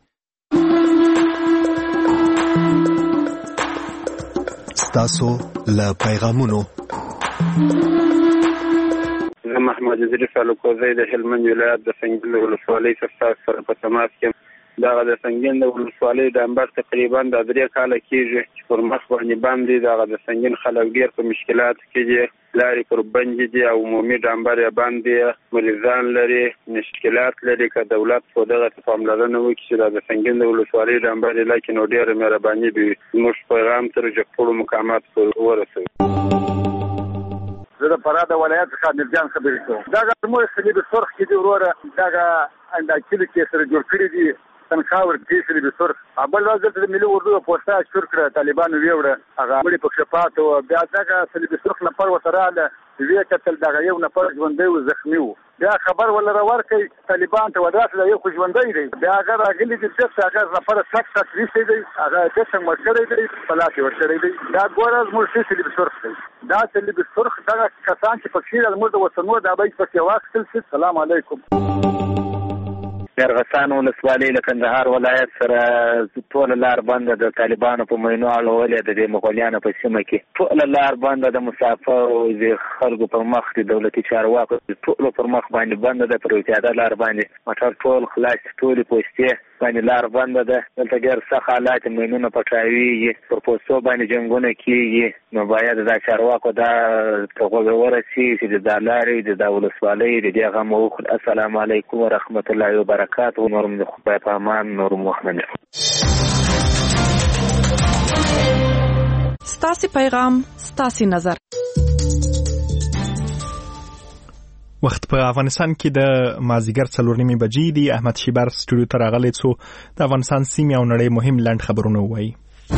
ستاسو له پیغامونو زه محمد ادریس الکوزی د هلمند ولایت د سنګیل ولسوالۍ څخه سره په تماس کې دغه د سنګین د ولسوالۍ د انبار تقریبا د درې کاله کېږي چې پر مخ باندې باندې دغه د سنګین خلک ډېر په مشکلات کې دي. لارې پر بندې دي او عمومي ډامبر یې باندې مریضان لري مشکلات لري. که دولت په دغه ته پاملرنه وکړي چې د سنګین د ولسوالۍ ډامبر یې لکه نو ډېره مهرباني به وي. زموږ پیغام تر جګپوړو مقامات پورې ورسوي. زه د فراه د ولایت څخه میرجان خبرې کوم. دغه زموږ صلیب سرخ کې دي وروره دغه دا کلي کې سره جوړ کړي دي تنخواه ورکړي صلیب سرخ. بل ورځ دلته د ملي اردو د پوسټه شور کړه طالبانو ویوړه هغه مړي په شفاعت او بیا دغه صلیب سرخ نفر ورته راغله وی کتل دغه یو نفر ژوندی و زخمي و. بیا خبر ولره ورکړي طالبان ته ودراسه یو خو ژوندی دی. بیا هغه راغلي دي چې هغه نفر سخت سخت ویستی دی هغه څنګه مړ کړی دی په لاس یې ورکړی دی. دا ګوره زموږ صلیب سرخ دی. دا صلیب سرخ دغه کسان چې پکې زموږ د وطنو دا به پکې واخیستل شي. سلام علیکم. ارغسان ولسوالۍ له کندهار ولایت سره ټوله لار بنده د طالبانو په مینو اړولې د دې مغولیانو په سیمه کې ټوله لار بنده د مسافرو د خلکو پر مخ د دولتي چارواکو ټولو پر مخ باندې بنده ده. پر پیاده لار باندې موټر ټول خلاص ټولې پوستې باندې لار بنده ده، دلته ډېر سخت حالات مینونه پټراویږي، پر پوستو باندې جنګونه کېږي. نو باید دا چارواکو دا ته غوږ ورسي چې د دا لارې د دا ولسوالۍ د دې غم وکړي. السلام علیکم ورحمت الله وبرکاته. نور مو د خدای په امان، نور مو وخت نه. ستاسې پیغام ستاسې نظر. وخت په افغانستان کې د مازیګر څلور نیمې بجې دي. احمد شیبر سټوډیو ته راغلی څو د افغانستان سیمې او نړۍ مهم لنډ خبرونه ووایي.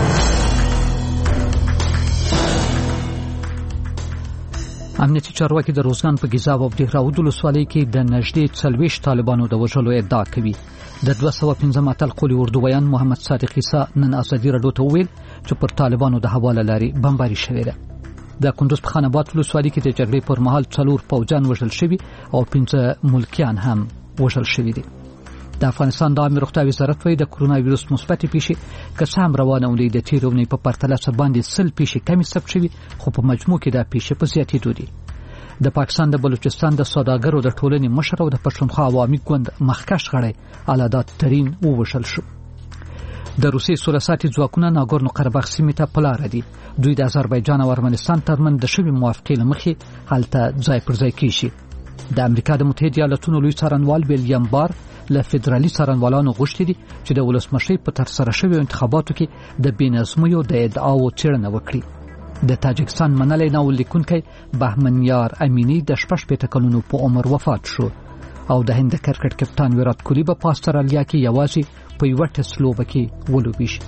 امنیتي چارواکي د روزګان په ګیزاب او دهراود ولسوالۍ کې د نږدې څلوېښت طالبانو د وژلو ادعا کوي. د دوه سوه پنځم اتل قولي اردویان محمد صادق عیسی نن ازادي راډیو ته وویل چې پر طالبانو د حواله لارې بمباري شوې ده. د کندوز په خان آباد ولسوالۍ کې د جګړې پر مهال څلور پوځیان وژل شوي او پنځه ملکیان هم وژل شوي دي. د افغانستان د عامه روغتیا وزارت وايي د کرونا وایرس مثبتې پیښې که څه هم روانه ولې د تېرې اونۍ په پرتله سره باندې سل پیښې کمې ثبت شوي، خو په مجموع کې دا پیښې په زیاتېدو دي. د پاکستان د بلوچستان د سوداګرو د ټولنې مشر او د پښتونخوا عوامي ګوند مخکښ غړی علادات ترین ووژل شو. د روسیې سولهساتي ځواکونه ناګورنو قرهباغ سیمې ته په لاره دي. دوی د آذربایجان او ارمنستان ترمنځ د شوې موافقې له مخې هلته ځای پر ځای کیږي. د امریکا د متحده ایالاتونو لوی څارنوال ویلیام بار له فدرالي څارنوالانو غوښتي دي چې د ولسمشرۍ په ترسره شویو انتخاباتو کې د بې نظمیو د ادعاو څېړنه وکړي. د تاجکستان منلی ناول لیکونکی بهمن یار امینی د شپږ شپېته کلونو په عمر وفات شو او د هند کرکټ کپتان ویرات کوهلي په استرالیا کې یوازې په یوه ټسټ لوبه کې ولوبي شي.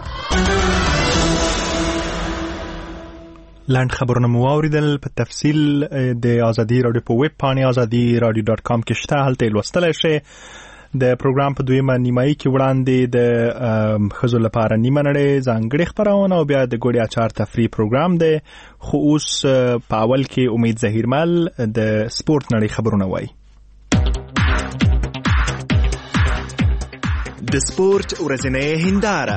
لاند خبرونه مو واوریدل. په تفصیل د ازادي رادیو په ویب پاڼې ازادي رادیو ډاټ کام کې شته، هلته لوستلی شئ. د پروګرام په دویمه نیمایي کې وړاندې د ښځو لپاره نیمه نړۍ ځانګړې خپرونه او بیا د ګوړې اچار تفریح پروګرام دی. خو اوس په اول کې امید ظهیرمل د سپورت نړۍ خبرونه وایي. د سپورت ورځنۍ هنداره.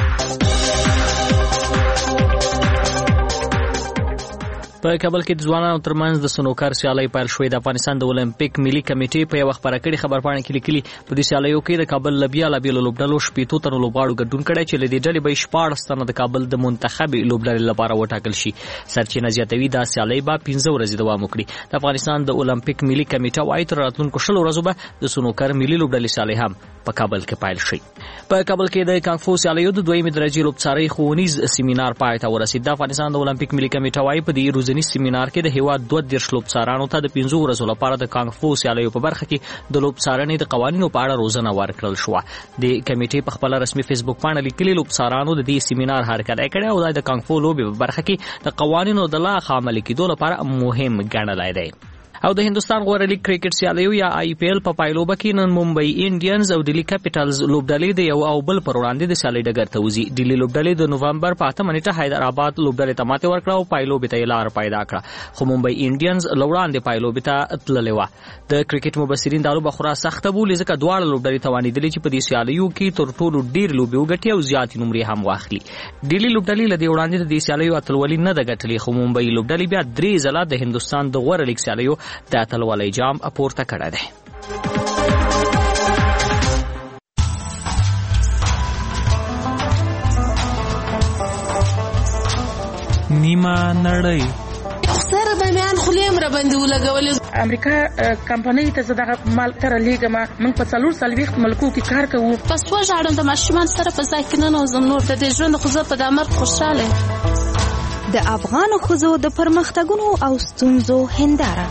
په کابل کې د ځوانانو ترمنځ د سنوکر سیالۍ پیل شوې. د افغانستان د اولمپیک ملي کمیټې په یو خبره کړي خبرپاڼه کې لیکلي په دې سیالیو کې د کابل لبیا لبیلو لوبډلو شپېتو تنو لوبغاړو ګډون کړی چې له دې ډلې به شپاړس تنه د کابل د منتخب لوبډلې لپاره وټاکل شي. سرچینه زیاتوي دا سیالۍ به پنځه ورځې دوام وکړي. د افغانستان د اولمپیک ملي کمیټه وايي تر راتلونکو شلو ورځو به د سنوکر ملي لوبډلې سیالۍ هم په کابل کې پیل شي. په کابل کې د کانګ فو سیالیو د دویمې درجې لوبڅارۍ ښوونیز سیمینار پای ته ورسید. د افغانستان د اولمپیک ملي کمیټه وايي په دې روزنی سیمینار کې د هیواد دوه دېرش لوبڅارانو ته د پنځو ورځو لپاره د کانګ فو سیالیو په برخه کې د لوبڅارنې د قوانینو په اړه روزنه ورکړل شوه. د کمیټې په خپل رسمي فیسبوک باندې لیکلي لوبڅارانو د دې سیمینار هرکلی کړی او د کانګ فو لوبې په برخه کې د قوانینو د لا ښه عملي کېدو لپاره مهم ګڼلی دی. او د هندستان غوره لیګ کرکټ سیالیو یا آی پی ایل په پایلوبه کې نن ممبئی انډینز او ډیلی کیپټلز لوبډلې د یو او بل پر وړاندې د سیالۍ ډګر ته وځي. ډیلی لوبډلې د نوومبر په اتمه نیټه حیدرآباد لوبډلې ته ماتې ورکړه او پایلوبې ته یې لار پیدا کړه، خو ممبئی انډینز له وړاندې پایلوبې ته تللې وه. د کرکټ مبصرین دا لوبه خورا سخته بولي ځکه دواړه لوبډلې توانېدلې چې په دې سیالیو کې تر ټولو ډېرې لوبې وګټي او زیاتې نمرې هم واخلي. ډیلی لوبډلې له دې وړاندې د دې سیالیو اتلولي نه ده ګټلې، خو ممبئی لوبډلې بیا درې ځله د هندوستان د غوره لیګ سیالیو د اتلولۍ جام اپورته کړه ده. نیمه نړۍ سره د میان خلیم را باندې ولګولې. امریکا کمپنۍ ته زداغه مال تر لیګه ما موږ په څلور سلويخت ملکو کې کار کوو. پس و ژړم د ماشومان سره په ځای کې نه نوزم نور د دې ژوند خو زه په دامر خوشاله. د افغانو ښځو د پرمختګونو او ستونزو هنداره.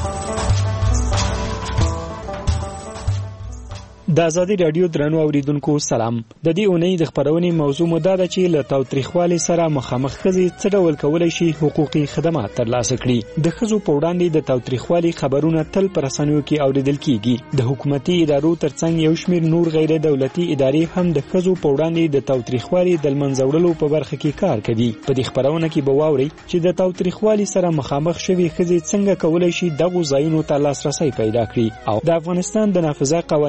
د ازادي رادیو درنو اوریدونکو سلام. د دې اونۍ د خبرونې موضوع مده ده چې له تاوتریخوالي سره مخامخ ښځې څه ډول کولای شي حقوقي خدمات ترلاسه کړي. د ښځو په وړاندې د تاوتریخوالي خبرونه تل پر رسنیو کې اوریدل کیږي. د حکومتي ادارو ترڅنګ یو شمېر نور غیر دولتي ادارې هم د ښځو په وړاندې د تاوتریخوالي د منځ وړلو په برخه کې کار کوي. په دې خبرونه کې به واوري چې د تاوتریخوالي سره مخامخ شوي ښځې څنګه کولای شي دغه ځایونو ته لاسرسي پیدا کړي او د افغانستان د نافذه قوانینو سره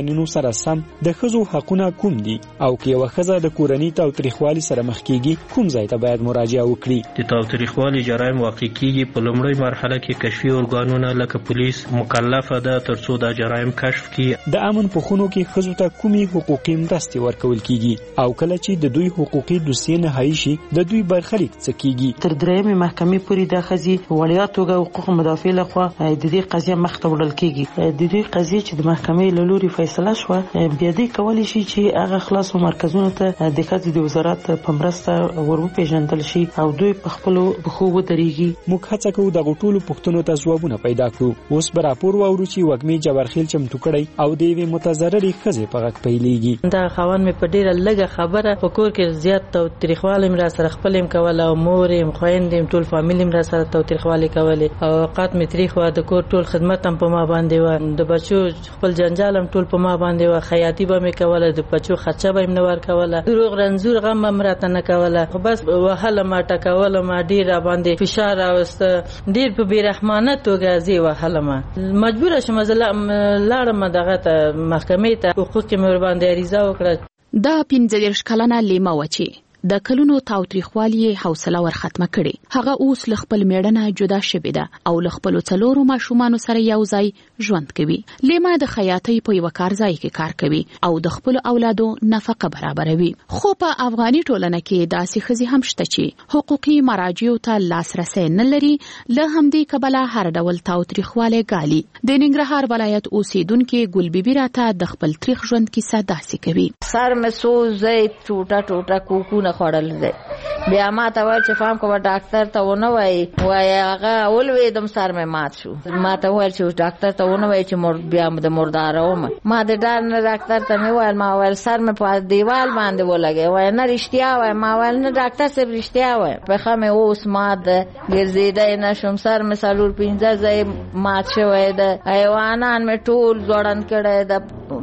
ته سم د ښځو حقونه کوم دي او که یوه ښځه د کورني تاوتریخوالي سره مخ کیږي کوم ځای ته باید مراجعه وکړي. د تاوتریخوالي جرایم واقع کیږي په لومړۍ مرحله کې کشفي ارګانونه لکه پولیس مکلفه ده ترڅو دا جرایم کشف کړي. د امن په خونو کې ښځو ته کومي حقوقي مرستې ورکول کیږي او کله چې د دوی حقوقي دوسیې نهایي شي د دوی برخلیک څه کیږي. تر درېیمې محکمې پورې د ښځې وړیا توګه حقوق مدافع لخوا د دې قضیه مخ ته وړل کیږي. د دې قضیې چې د محکمې له لوري فیصله شوه بیا دې کولی شي چې هغه خلاصو مرکزونو ته د ښځې د وزارت په مرسته ور وپېژندل شي او دوی په خپلو پښو ودرېږي. موږ هڅه کوو دغو ټولو پوښتنو ته ځوابونه پیدا کړو. اوس به راپور واورو چې وږمې جبارخیل چمتو کړی او د یوې متضررې ښځې په غږ پیلېږي. دا خاوند مې په ډېره لږه خبره په کور کې زیات تاوتریخوالی مې راسره خپل یې کوله او مور یې خویندې یې ټول فامیل یې راسره تاوتریخوالی کولې او اوقات مې تریخ وه. د کور ټول خدمت هم په ما باندې وه. د بچو خپل جنجال هم ټول په ما باندې وه. خیاطي به مې کوله د بچو خرچه به یې نه ورکوله. دروغ رنځور غم به م راته نه کوله. خو بس وهلم ټکولم ډېر راباندې فشار راوسته. ډېر په بېرحمانه توګه زه یې وهلم. مجبوره شوم زه لاړم دغه ته محکمې ته حقوق مې ورباندې عریضه وکړه. دا پنځه دېرش کلنه لیمه وه چې د کلونو تاوتریخوالي یې حوصله ور ختمه کړې. هغه اوس له خپل میړه جدا شوې ده او له خپلو څلورو ماشومانو سره یو ځای ژوند کوي. لیما د خیاطۍ په یوه کارځای کې کار کوي او د خپلو اولادو نفقه برابروي. خو په افغاني ټولنه کې داسې ښځې هم شته چې حقوقي مراجعو ته لاسرسی نه لري. له همدې کبله هر ډول تاوتریخوالی ګالي. د ننګرهار ولایت اوسیدونکي ګل بیبي راته د خپل تریخ ژوند کیسه داسې کوي. سر مې سوځي ټوټه ټوټه کوکونه خوړل دي. بیا ما ته وایي چې فهم کوه ډاکټر ته ونه وایي وایي هغه ولوېدم سر مې مات شو. ما ته وویل چې ډاکټر ته ونه وایي چې بیا د مرداره ومه. ما د ډار نه ډاکټر ته مې ویل ما ویل سر مې په دیوال باندې ولګی. وایي نه رښتیا وایي. ما ویل نه ډاکټر صاحب رښتیا وایي. پښه مې اوس مات ده ګرځېدی نه شم. سر مې څلور پنځه ځای مات شوی ده. حیوانان مې ټول ځوړند کړی ده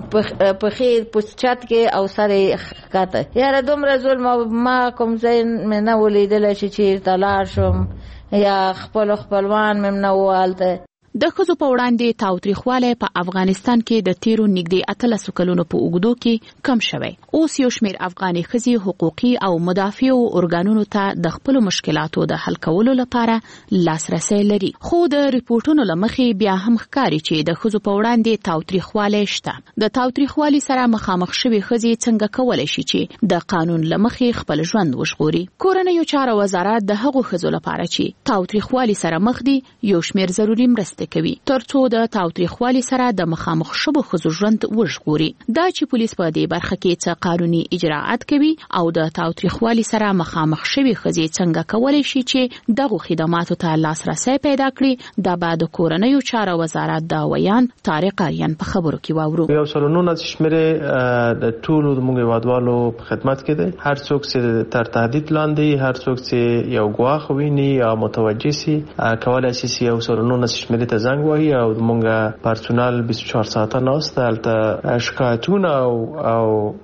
پښې په چت کې او سر یې ښکته. یاره دومره ظلم ما کوم ځای مې نه ولیدلی چې چېرته لاړ شم یا خپل خپلوان مې نه ووالته. د ښځو په وړاندې تاوتریخوالی په افغانستان کې د تیرو نږدې اتلسو کلونو په اوږدو کې کم شوی. اوس یو شمېر افغاني ښځې حقوقي او مدافعو ارګانونو ته د خپلو مشکلاتو د حل کولو لپاره لاسرسی لري. خو د ریپورټونو له مخې بیا هم ښکاري چې د ښځو په وړاندې تاوتریخوالی شته. د تاوتریخوالي سره مخامخ شوې ښځې څنګه کولی شي چې د قانون له مخې خپل ژوند وژغوري؟ کورنیو چارو وزارت د هغو ښځو لپاره چې تاوتریخوالي سره مخ دي یو شمېر ضروري مرستې کوي ترڅو د تاوتریخوالي سره د مخامخ شوو ښځو ژوند وژغوري. دا چې پولیس په دې برخه کې څه قانوني اجراءات کوي او د تاوتریخوالي سره مخامخ شوي ښځې څنګه کولی شي چې دغو خدماتو ته لاسرسی پیدا کړي، دا به د کورنیو چارو وزارت د ویان طارق اریان په خبرو کې واورو. یو سل و نولس شمېرې د ټولو زموږ هیوادوالو په خدمت کې دی. هر څوک چې تر تهدید لاندې، هر څوک چې یو ګواښ وویني یا متوجه سي کولی شي چې یو سل و نولس شمېرې ته زنګ وهي او موږ پرسونل بیست و چهار ساعته ناست هلته شکایتونه او او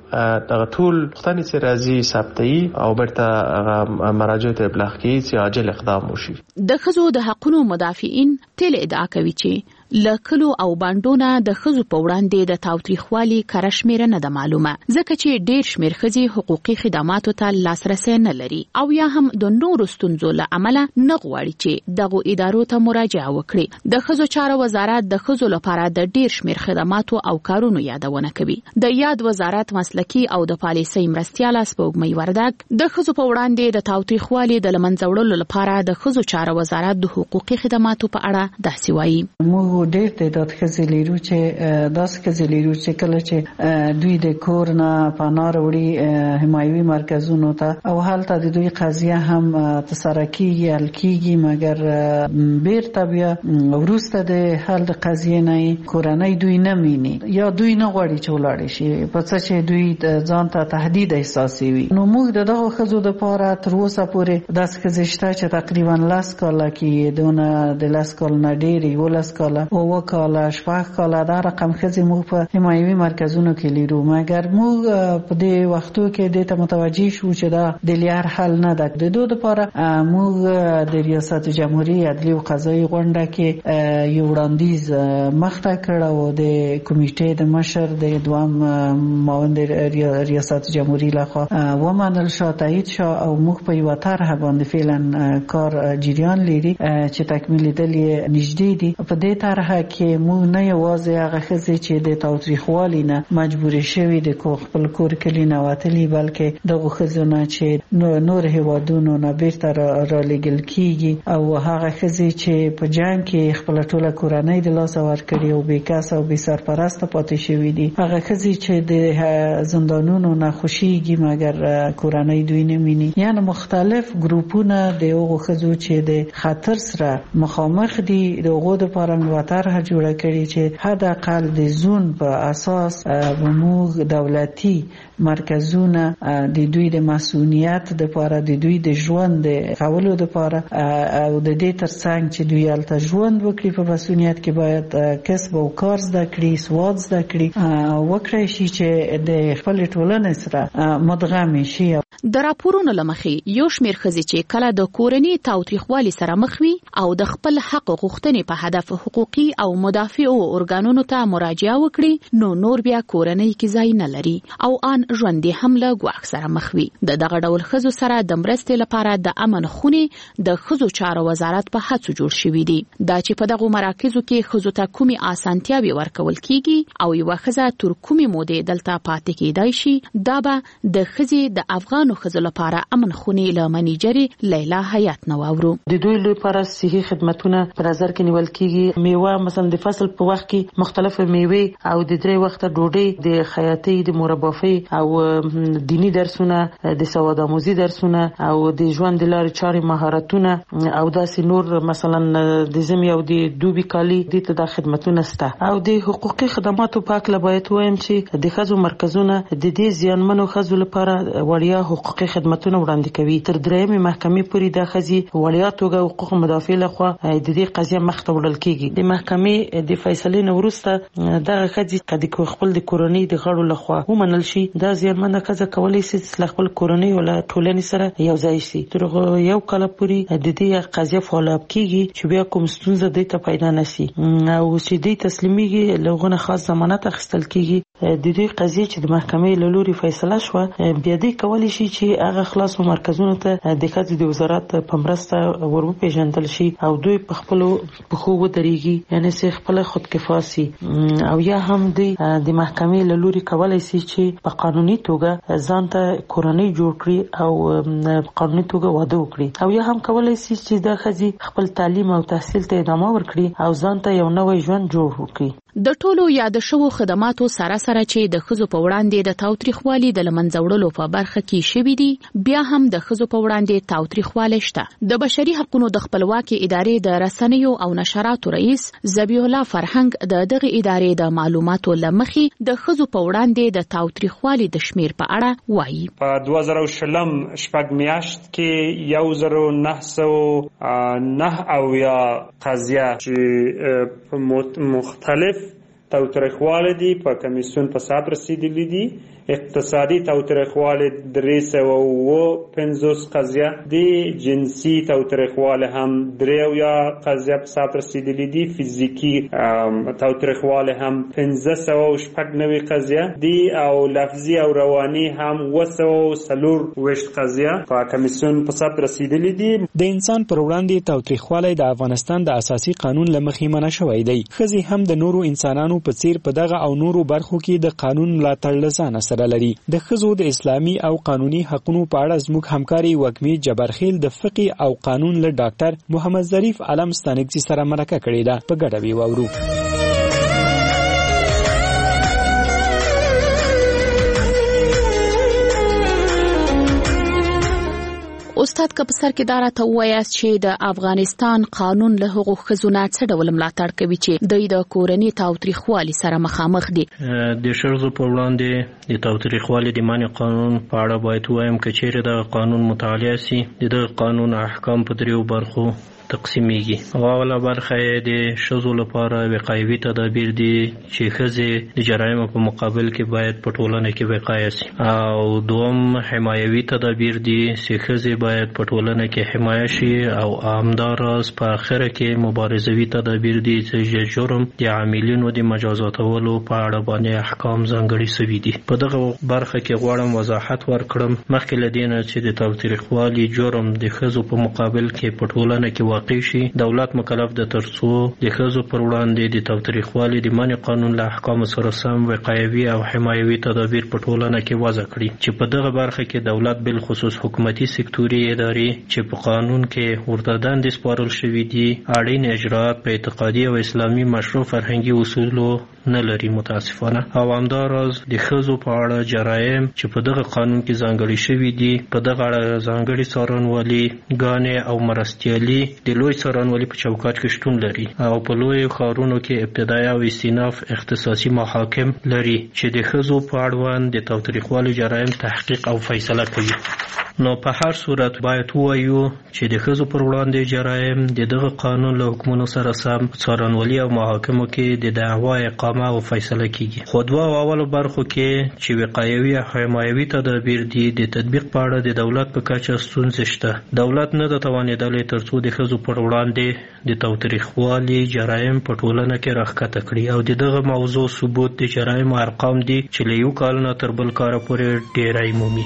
دغه ټول پوښتنې چې راځي ثبتوي او بیرته مراجعو ته ابلاغ کوي چې عاجل اقدام وشي. د ښځو د حقونو مدافعین تل ادعا کوي چې له کلو او بانډونه د ښځو په وړاندې د تاوتریخوالي کره شمېره نه ده معلومه، ځکه چې ډېر شمېر ښځې حقوقي خدماتو ته لاسرسی نه لري او یا هم د نورو ستونزو له امله نه غواړي چې دغو ادارو ته مراجعه وکړي. د ښځو چارو وزارت د ښځو لپاره د ډېر شمېر خدماتو او کارونو یادونه کوي. د یاد وزارت مسلکي او د پالیسۍ مرستیاله سپوږمۍ وردګ د ښځو په وړاندې د تاوتریخوالي د له منځه وړلو لپاره د ښځو چارو وزارت د حقوقي خدماتو په اړه داسې وایي. ډېر تعداد ښځې لرو چې داسې ښځې لرو چې کله چې دوی د کور نه پناه راوړي حمایوي مرکزونو ته او هلته د دوی قضیه هم ترسره کېږي، حل کېږي، مګر بیرته بیا وروسته د حل د قضیې نه کورنۍ دوی نه میني یا دوی نه غواړي چې ولاړې شي په څه چې دوی ځان ته تهدید احساسوي. نو موږ د دغو ښځو دپاره تر اوسه پورې داسې ښځې شته چې تقریبا لس کاله کې دونه د لس کال نه ډېر یولس کاله اوه کاله شپږ کاله دا رقم ښځې موږ په حمایوي مرکزونو کې لرو، مګر موږ په دې وختو کې دې ته متوجه شو چې دا د لیار حل نه ده. د دوی لپاره موږ د ریاست جمهوریت عدلي او قضایي غونډه کې یو وړاندیز مخته کړ او د کمیټې د مشر د دوام معاون ریاست جمهوریت لخوا ومنل شو، تایید شو او موږ په یو طرح باندې فعلا کار جریان لري چې تکمیل دل نږدې دي. په دې طرح کې موږ نه یوازې هغه ښځې چې د تاوتریخوالي نه مجبورې شوي د خپل کور کلي نه وتلي، بلکې دغه ښځو نه چې نور هیوادونو نه بیرته رالېږل کیږي او هغه ښځې چې په جنګ کې خپل ټوله کورنۍ د لاسه ورکړي او بې کس او بې سرپرسته پاتې شوي دي، هغه ښځې چې د زندانونو نه خوشیږي مګر کورنۍ دوی نه میني. یعنی مختلف ګروپونه د هغو ښځو چې د خطر سره مخامخ دي د هغو دپاره یوه طرحه جوړه کړې چې حد اقل د زون په اساس موږ دولتي مرکزونه د دوی د مسؤلیت دپاره د دوی د ژوند د کولو دپاره او د دې ترڅنګ چې دوی هلته ژوند وکړي په مسؤلیت کې باید کسب او کار زده کړي، سواد زده کړي، وکړی شي چې د خپل ټولنې سره مدغم شي. د راپورونو له مخې یو شمېر ښځې چې کله د کورني تاوتریخوالي سره مخ وي او د خپل حق غوښتنې په هدف حقوقي او مدافعو ارګانونو ته مراجعه وکړي نو نور بیا کورنۍ کې ځای نه لري او ان ژوند هم له ګواښ سره مخ وي. د دغه ډول ښځو سره د مرستې لپاره د امن خونې د ښځو چارو وزارت په هڅو جوړ شوي دي. دا چې په دغه مراکزو کې ښځو ته کومې اسانتیاوې ورکول کیږي او یوه ښځه تر کومې مودې دلته پاتې کیدای شي، دا به د ښځې د افغانو ښځو لپاره امن خونې له منیجرې لیلا حیات نه واورو. د دوی لپاره صحي خدمتونه په نظر کې نیول کیږي. میوه مثلا د فصل په وخت کې مختلفه میوه او د درې وخته ډوډۍ، د خیاطۍ، د مربافي او دینی درسونه، د سواد آموزي درسونه او د ژوند د لارې چارې مهارتونه او داسې نور مثلا د زمي او د دوبي کالي د ته د خدمتونه سته. او د حقوقي خدماتو په اړه باید وایم چې د ښځو مرکزونه د دې زیانمنو ښځو لپاره وړیا حقوقي خدمتونه وړاندې کوي. تر درېیمې محکمې پورې د ښځې وړیا توګه حقوق مدافع لخوا د دې قضیه مخ ته وړل کیږي. د محکمې د فیصلې نه وروسته دغه ښځې د خپل د کورنۍ د غړو لخوا ومنل شي، دا زیانمنه ښځه کولی شي چې خپل کورنۍ او ټولنې سره یو ځای شي. تر یو کال پورې د دې قضیه فالو اپ کیږي چې بیا کوم ستونزه د ته پیدا نشي او چې د تسلیمېږي لغونه خاص ضمانت اخیستل کیږي. د دې قضیه چې د محکمې له لوري فیصله شوه بیا دې کولی شي چې هغه خلاصو مرکزونو ته د ښځې د وزارت په مرسته ور وپېژندل شي او دوی په خپلو پښو ودرېږي، یعنې چې خپله خودکفا سي. او یا هم دوی د محکمې له لوري کولی شي چې په قانوني توګه ځان ته کورنۍ جوړ کړي او په قانوني توګه واده وکړي، او یا هم کولی شي چې د ښځې خپل تعلیم او تحصیل ته ادامه ورکړي او ځان ته یو نوی ژوند جوړ وکړي. د ټولو یاد شوو خدماتو سره سره چې د ښځو په وړاندې د تاوتریخوالي د له منځه وړلو په برخه کې شوي دي، بیا هم د ښځو په وړاندې تاوتریخوالی شته. د بشري حقوقو د خپلواکي ادارې د رسنیو او نشراتو رئیس ذبیح الله فرهنګ د دغه ادارې د معلوماتو له مخې د ښځو په وړاندې د تاوتریخوالي د شمیر په اړه وایي. په دوه زره شلم شپږ میاشت کې یو زره نه سوه نه اویا قضیه چې مختلف تاوتریخوالی دي په کمیسیون په ثبت رسیدلی دي. اقتصادي تاوتریخوالی درې سوه اووه پنځوس قضیه دي. جنسي تاوتریخوالی هم درې اویا قضیه په ثبت رسیدلی دي. فیزیکي تاوتریخوالی هم پنځه سوه او شپږ نوي قضیه دي او لفظي او رواني هم اوه سوه او څلور ویشت قضیه په کمیسیون په ثبت رسیدلی دي. د انسان پر وړاندې تاوتریخوالی د افغانستان د اساسي قانون له مخې منع شوی دی. ښځې هم د نورو انسانانو په څیر په دغه او نورو برخو کې د قانون ملاتړ له ځانه سره لري. د ښځو د اسلامي او قانوني حقوقو په اړه زموږ همکاري وګمي جبرخیل د فقه او قانون له ډاکټر محمد ظریف علم ستانکزي سره مرکه کړې ده. په ګډه وی واورو. استاد که په سر کې دا راته ووایاست چې د افغانستان قانون له هغو ښځو نه څه ډول ملاتړ کوي چې دوی د کورني تاوتریخوالي سره مخامخ دي؟ د ښځو په وړاندې د تاوتریخوالي د منع قانون په اړه باید ووایم که چیرې دغه قانون مطالعه سي، د دغه قانون احکام په دریو برخو تقسیمیږي. اوله برخه د ښځو لپاره وقایوي تدابیر دي چې ښځې د جرایمو په مقابل کې باید په ټولنه کې وقایه شي، او دوم حمایوي تدابیر دي چې ښځې باید په ټولنه کې حمایه شي، او همداراز په آخره کې مبارزوي تدابیر دي چې جرم د عاملینو د مجازاتولو په اړه باندې احکام ځانګړي شوي دي. په دغه برخه کې غواړم وضاحت ورکړم مخکې له دې نه چې د تاوتریخوالي جرم د ښځو په مقابل کې په ټولنه کې واقع شي، دولت مکلف ده ترڅو د ښځو پر وړاندې د تاوتریخوالي د منع قانون له احکامو سره سم وقایوي او حمایوي تدابیر په ټولنه کې وضع کړي، چې په دغه برخه کې دولت بالخصوص حکومتي سکتوري ادارې چې په قانون کې ورته دندې سپارل شوي دي اړین اجراءات په اعتقادي او اسلامي مشروع فرهنګي اصولو نه لري متاسفانه، او همداراز د ښځو په اړه جرایم چې په دغه قانون کې ځانګړي شوي دي په دغه اړه ځانګړي څارنوالي ګانې او مرستیالي د لوی څارنوالي په چوکاټ کې شتون لري، او په لویو ښارونو کې ابتدایي او استیناف اختصاصي محاکم لري چې د ښځو په اړوند د تاوتریخوالي جرایم تحقیق او فیصله کوي. نو په هر صورت باید ووایو چې د ښځو پر وړاندې جرایم د دغه قانون له حکمونو سره سم څارنوالي او محاکمو کې د دعوا اقامه او فیصله کیږي. خو دوه اولو برخو کې چې وقایوي او حمایوي تدابیر دي د تطبیق په اړه د دولت په کچه ستونزې شته. دولت نه ده توانېدلی ترڅو د ښځو پر وړاندې د تاوتریخوالي جرایم په ټولنه کې راښکته کړي، او د دغه موضوع ثبوت د جرایمو ارقام دي چې له یو کال نه تر بل کاله پورې ډېری مومي.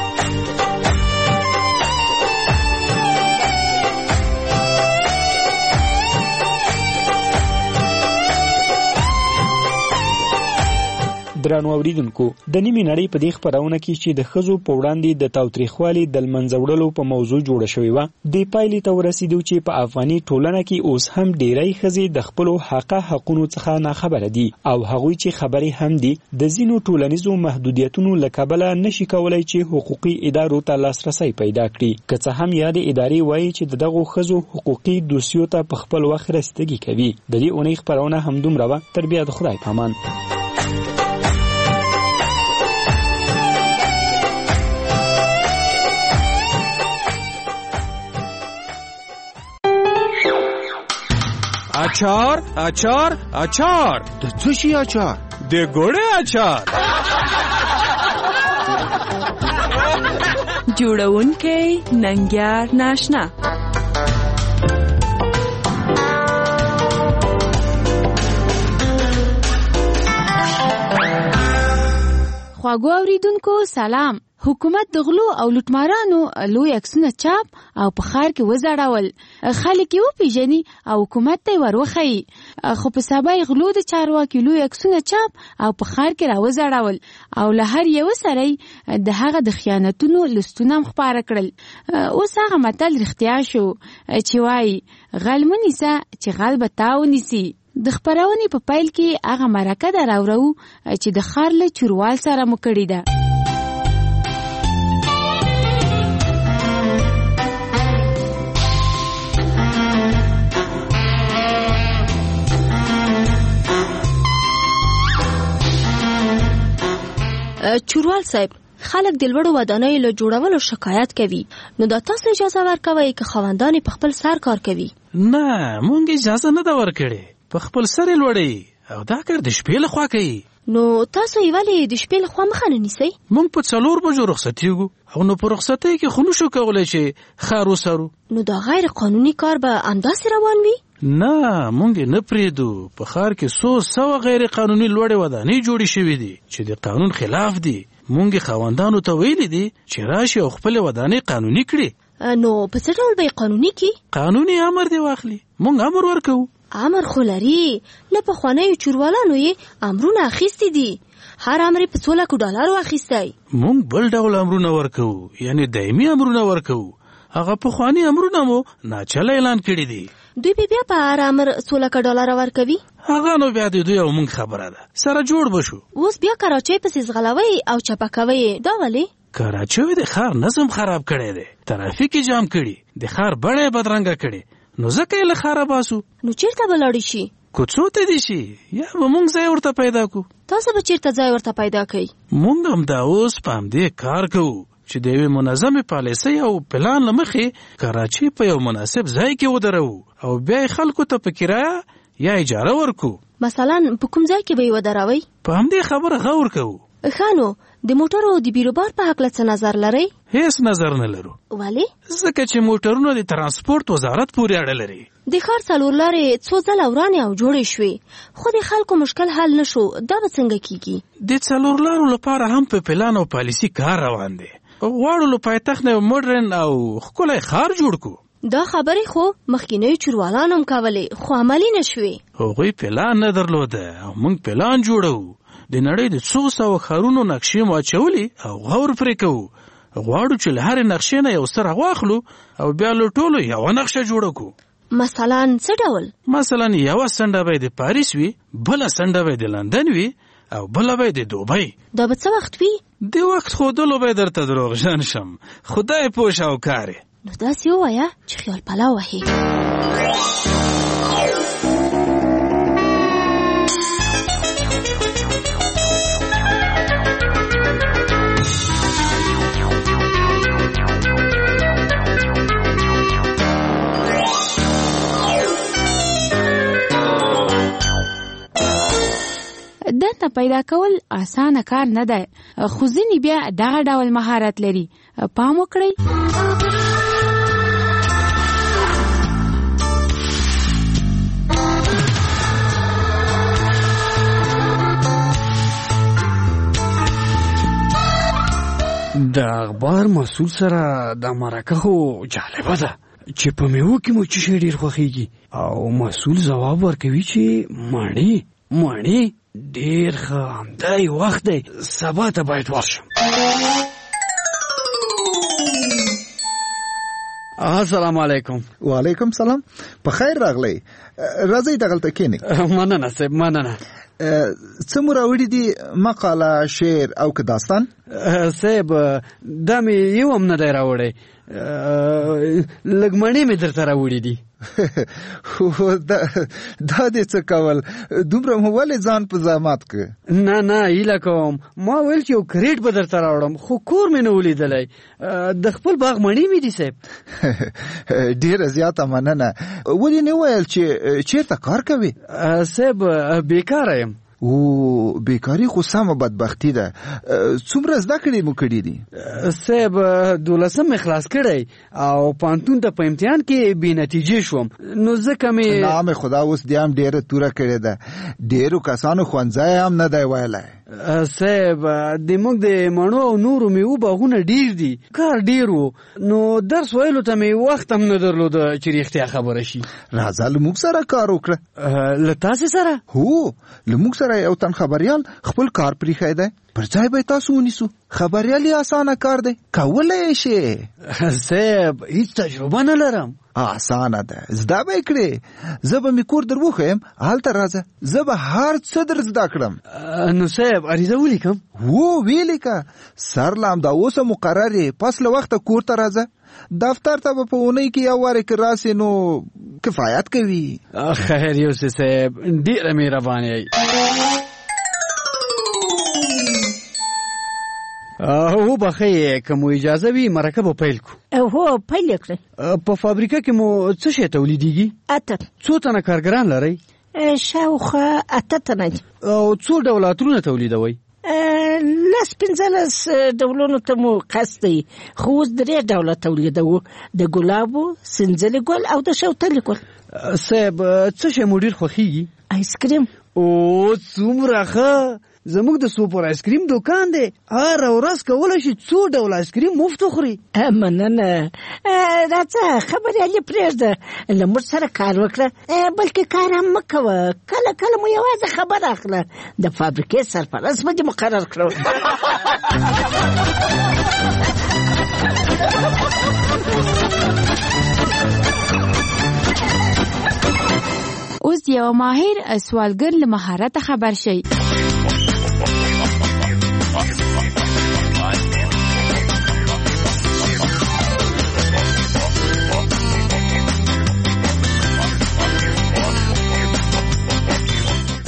درنو اوریدونکو، د نیمې نړۍ په دې خپرونه کې چې د ښځو په وړاندې د تاوتریخوالي د له منځه وړلو په موضوع جوړه شوې وه، دې پایلې ته ورسېدو چې په افغاني ټولنه کې اوس هم ډېری ښځې د خپلو حقه حقونو څخه ناخبره دي، او هغوی چې خبرې هم دي د ځینو ټولنیزو محدودیتونو له کبله نشي کولی چې حقوقي ادارو ته لاسرسی پیدا کړي، که څه هم یادې ادارې وایي چې د دغو ښځو حقوقي دوسیو ته په خپل وخت رسیدګي کوي. د دې اونۍ خپرونه همدومره وه. تر بیا د خدای په امان. اچار اچار اچار د څه شي اچار؟ د ګوړې اچار. جوړونکی ننګیار ناشنا. خواږو اوریدونکو سلام. حکومت د غلو او لوټمارانو لوی عکسونه چاپ او په ښار کې وځړول، خلک یې وپیژني او حکومت ته یې وروښیي، خو په سبا یې غلو د چارواکي لوی عکسونه چاپ او په ښار کې راوځړول، او له هر یوه سره یې د هغه د خیانتونو لستونه هم خپاره کړل. اوس هغه متل رښتیا شو چې وایي غل مه نیسه چې غل به تا ونیسي. د خپرونې په پیل کې هغه مرکه ده راوړو چې د ښار له چوروال سره مو کړې ده. چوروال صاحب، خلک د لوړو ودانیو له جوړولو شکایت کوي، نو دا تاسو اجازه ورکوئ که خاوندان په خپل سر کار کوي؟ نه، مونږ اجازه نه ده ورکړې، په خپل سر یې لوړوي او دا کار د شپې لخوا کوي. نو تاسو یې ولې د شپې لخوا مخه نه نیسئ؟ مونږ په څلور بجو رخصتېږو، او نو په رخصتۍ کې خو نشو کولی چې ښار وسرو. نو دا غیر قانوني کار به همداسې روان وي؟ نه، مونږ نه پرېږدو. په ښار کې څو سوه غیر قانوني لوړې ودانۍ جوړې شوي دي چې د قانون خلاف دي. مونږ خاوندانو ته ویلي دي چې راشي او خپلې ودانۍ قانوني کړي. نو په څه ډول به یې قانوني کړي؟ قانوني امر دی واخلي. مونږ امر ورکوو. امر خو لري، له پخوانیو چوروالانو یې امرونه اخیستي دي، هر امر په څو لکو ډالرو اخیستی. مونږ بل ډول امرونه ورکوو، یعنی دایمي امرونه ورکوو. هغه پخواني امرونه مو ناچله اعلان کړي دي. دوی به بیا په هر امر څو لکه ډالره ورکوي؟ هغه نو بیا د دوی او مونږ خبره ده، سره جوړ بشو. اوس بیا کراچۍ پسې ځغلوئ او چپه کوئ، دا ولې؟ کراچۍ د ښار نظم خراب کړی دی، ترافیک یې جام کړي، د ښار بڼه یې بدرنګه کړي، نو ځکه یې له ښاره باسو. نو چیرته به لاړې شي؟ کوڅو ته دي شي، یا به مونږ ځای ورته پیدا کو. تاسو به چیرته ځای ورته پیدا کوئ؟ مونږ همدا اوس په همدې کار کوو چې د یوې منظمې پالیسۍ او پلان له مخې کراچي په یو مناسب ځای کې ودرو او بیا خلکو ته په کرایه یا اجاره ورکو. مثلا په کوم ځای کې به یې ودروئ؟ په همدې خبره غور کوو. خانو د موټرو د بیروبار په حق څه نظر لرئ؟ هیڅ نظر نه لرو. ولی؟ ځکه چې موټرونه د ترانسپورت وزارت پورې اړه لري. د ښار څلور لارې څو ځله ورانې او جوړې شوې خو د خلکو مشکل حل نه شو. دا به څنګه کیږي؟ د څلور لارو لپاره هم په پلان او پالیسي کار روان دی. غواړو له پایتخت نه مډرن او ښکلی ښار جوړ کو. دا خبرې خو مخکینیو چوروالانو هم کولې خو عملي نه شوې. هغوی پلان نه درلوده او موږ پلان جوړو. د نړۍ د څو سوه ښارونو نقشې مو اچولې او غور پرې کوو. غواړو چې له هرې نقشې نه یو څه راواخلو او بیا له ټولو یوه نقشه جوړه کړو. مثلا څه ډول؟ مثلا یوه څنډه به د پاریس وي، بله څنډه به د لندن وي او بله به د دوبۍ. دا به څه وخت وي؟ د وخت ښودلو به درته دروغجن شم، خدای پوه شاوکار یې. نو داسې ووایه چې خیال پلاو وهي. دنده پیدا کول اسانه کار نه دی خو ځینې بیا دغه ډول مهارت لري. پام وکړئ. د اخبار مسؤل سره د مرکه خو جالبه ده چې په میوه کې مو څه ډېر خوښیږي او مسؤل ځواب ورکوي چې ماڼۍ ماڼۍ ډیر ښه همدا یې وخت دی سبا ته باید ورشم. السلام علیکم. وعلیکم سلام. په خیر راغلی. راځئ دغلته کښېنئ. مننه صاحب مننه. څه مو راوړي دي؟ مقاله، شعر او که داستان؟ صاحب دا مې یو هم نه دی راوړی. لږ مڼې مې درته راوړي دي. دا دې څه کول؟ دومره مو ولې ځان په زحمت که؟ نه نه هیله کوم. ما ویل چې یو کریټ به درته راوړم خو کور مې نه ولیدلی. د خپل باغ مڼې مې دي صاحب. ډېره زیاته مننه. ولې نه ویل چې چېرته کار کوې؟ صاحب بیکاره یم. او بیکاری خو سمه بدبختی ده. څومره زده کړې مو کړي دي؟ صاحب دولسم مې خلاص کړی او پانتون ته په امتحان کې بې نتیجې شوم نو ځکه مې نام خدا اوس دې هم ډېره توره کړې ده. ډېرو کسانو ښوونځی هم نه دی ویلی. صاحب د موږ د مڼو او نورو میوو باغونه ډېر دي، کار ډېر و نو درس ویلو ته مې وخت هم نه درلوده چې رښتیا خبره شي. راځه له موږ سره کار وکړه. له تاسې سره؟ هو له موږ سره یو تن خبریال خپل کار پرېښی دی. پر ځای به تاسو ونیسو. خبریال یې اسانه کار دی، کولی شې. صاحب هیڅ تجربه نه لرم. اسانه ده، زده به یې کړې. زه به مې کور در وښیم، هلته راځه، زه به هر څه در زده کړم. نو صاحب عریضه ولیکم؟ هو ولیکه. سر له همدا اوسه مقرر یې، پس له وخته کور ته راځه. دفتر ته به په اونۍ کې یو وارې که راسې نو کفایت کوي. خیر یوسف صاحب ډېره مهربانه یې. هو بخې که مو اجازه وي مرکه به پیل کړو. هو پیل یې کړئ. په فابریکه کې مو څه شی تولیدیږي؟ اته. څو تنه کارګران لرئ؟ شاوخوا اته تنه دي. او څو ډوله عطرونه تولیدوئ؟ لس پنځلس ډولونو ته مو قصد دی خو اوس درې ډوله تولیدوو، د ګلابو، سنځلې ګل او د شوتلې ګل. صاحب څه شی مو ډېر خوښیږي؟ آیسکریم. او څومره ښه. زموږ د سوپر آیسکریم دوکان دی، هره ورځ کولی شي څو ډوله آیسکریم مفت وخوري. مننه. راځه خبریالې پرېږده، له موږ سره کار وکړه، بلکې کار هم مه کوه. کله کله مو یوازې خبر اخله. د فابریکې سرپرست به دې مقرر کړو. اوس یو ماهر سوالګر له مهارت خبر شي.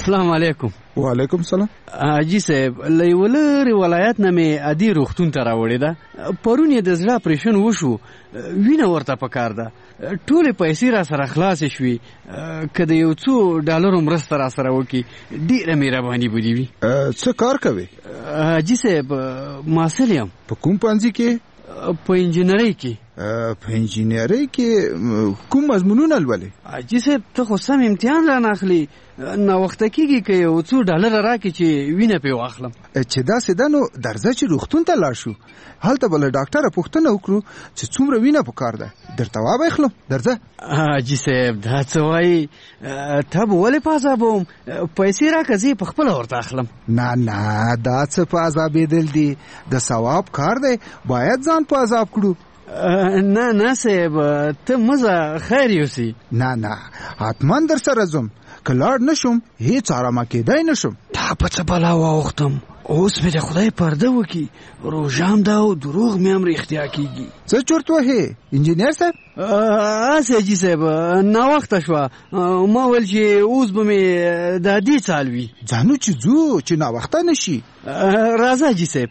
السلام علیکم. وعلیکم السلام. حاجی صاحب له یو لرې ولایت نه مې عادي روغتون ته راوړې ده. پرون یې د زړه اپریشن وشو، وینه ورته پکار ده. ټولې پیسې را سره خلاصې شوې، که د یو څو ډالرو مرسته را سره وکړي ډېره مهرباني به دې وي. څه کار کوې؟ حاجي صاحب محصل یم. په کوم پوهنځي کې؟ په انجینرۍ کې. په انجینرۍ کې کوم مضمونونه لولې؟ حاجي صاحب ته خو سم امتحان را نه اخلي، ناوخته کېږي که یو څو ډالره راکړي چې وینه پرې واخلم. چې داسې ده نو درځه چې روغتون ته لاړ شو، هلته به له ډاکټره پوښتنه وکړو چې څومره وینه پکار ده، درته وابخلم. درځه. حاجي صاحب دا څه وایي؟ ته به ولې په عذابوم؟ پیسې راکړه زه یې په خپله ورته اخلم. نه نه دا څه په عذابېدل دي، د ثواب کار دی، باید ځان په عذاب کړو. نه نه صاحب ته مزه خیر یوسي. نه نه حتما در سره ځم، که لاړ نشم هیڅ آرامه کېدای نشم. تا په څه بلا واوښتم، اوس مې د خدای پرده وکړي، روژام ده او دروغ مې هم رښتیا کېږي. څه چورت وهې انجینر صاحب؟ هسې حاجي صاحب ناوخته شوه، ما ویل چې اوس به مې د دې څال وي. ځانو چې ځو چې ناوخته نشي. راځه حاجي صاحب،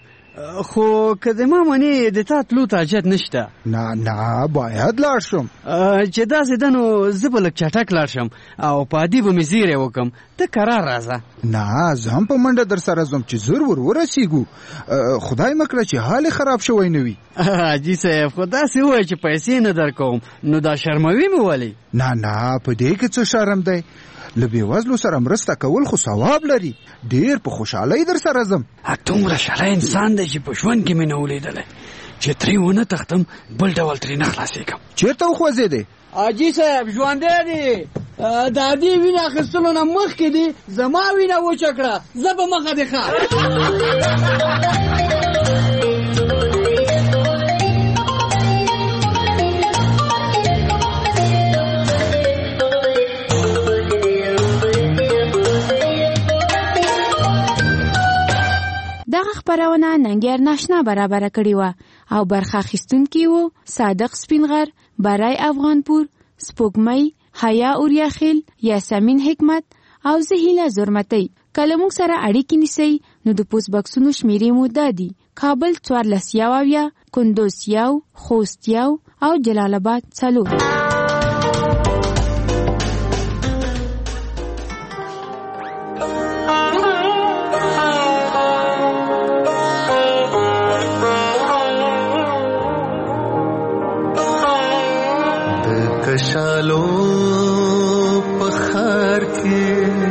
خو که د ما منې د تا تلو ته حاجت نشته. نه نه باید لاړ شم. چې داسې ده نو زه به لږ چټک لاړ شم او په عادي به مې زیری وکړم، ته کرار راځه. نه زه هم په منډه در سره ځم چې زر ور ورسېږو، خدای مه کړه چې حال خراب شوی نه وي. حاجي صاحب خو داسې ووایه چې پیسې نه در کوم، نو دا شرموي مې ولې؟ نه نه په دې کې څه شرم دی، له بېوزلو سره مرسته کول خو ثواب لري، ډېر په خوشحالۍ در سره ځم. دومره شلی انسان دی چې په ژوند کې مې نه ولیدلی، چې ترې ونه تښتم بل ډول ترې نه خلاصېږم. چېرته وخوځېدې؟ حاجي صاحب ژوندی دی، د عادي وینې اخیستلو نه مخکې دی زما وینه وچه کړه، زه به مخه دې ښه. دغه خبرونه ننګیار ناشنا برابر کړی و او برخه اخیستونکي وو صادق سپینغر، برای افغانپور، سپوږمۍ، حیا اوریاخیل، یاسمین حکمت او زهیله زرمتی. کله موږ سره اړیکې نیسئ نو د پوسټ باکسونو شمیرې مو دا دي: کابل څوارلس یو اویا، کندوز یو، خوست یو او جلال آباد څلور. کشالو پخار کې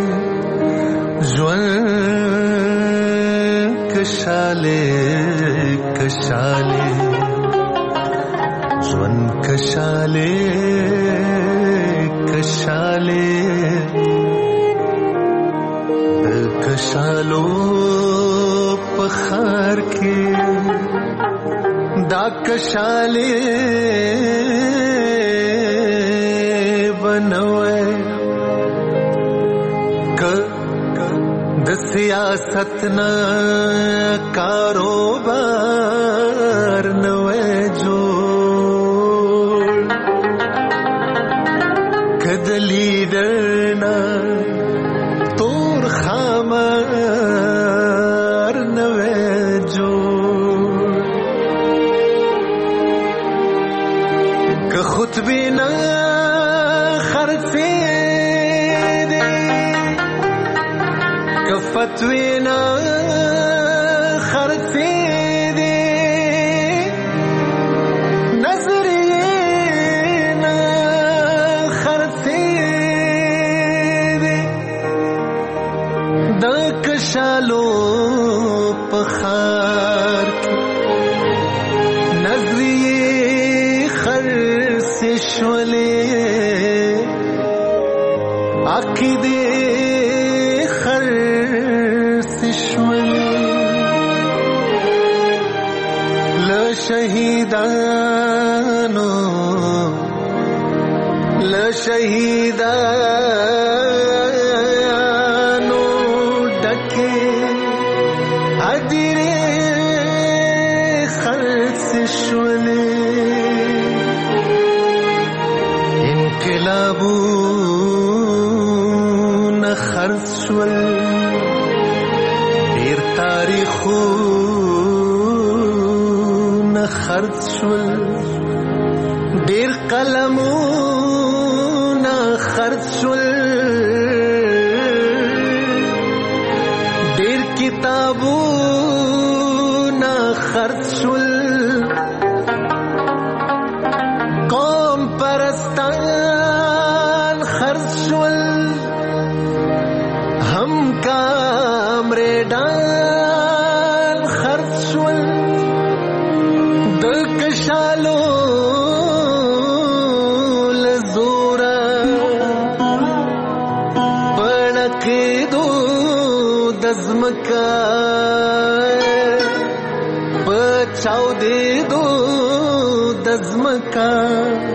ژوند کشاله کشاله ژوند کشاله کشاله د کشالو پخار کې دا کشاله بنوے ک د سیاست نہ کاروبار نوے جوڑ کد لیڈر نہ تور خامار نوے جوڑ ک خطبی نہ فتوینا خرڅې دي نظرینا خرڅې دي د کشالو پخار نظریه خرڅ شولې عقیده شهیدانو لشهیدانو ډکه ادیره خرڅ شولې انقلابونه خرڅ شول ډیر تاریخونه خرڅ شول ډیر قلمونه خرڅ شول ډیر کتابونه خرڅ شول قوم پرستان خرڅ شول هم کامریډان خرڅ شول د کشالو لزورا پړکېدو د ځمکه په چاودېدو د ځمکه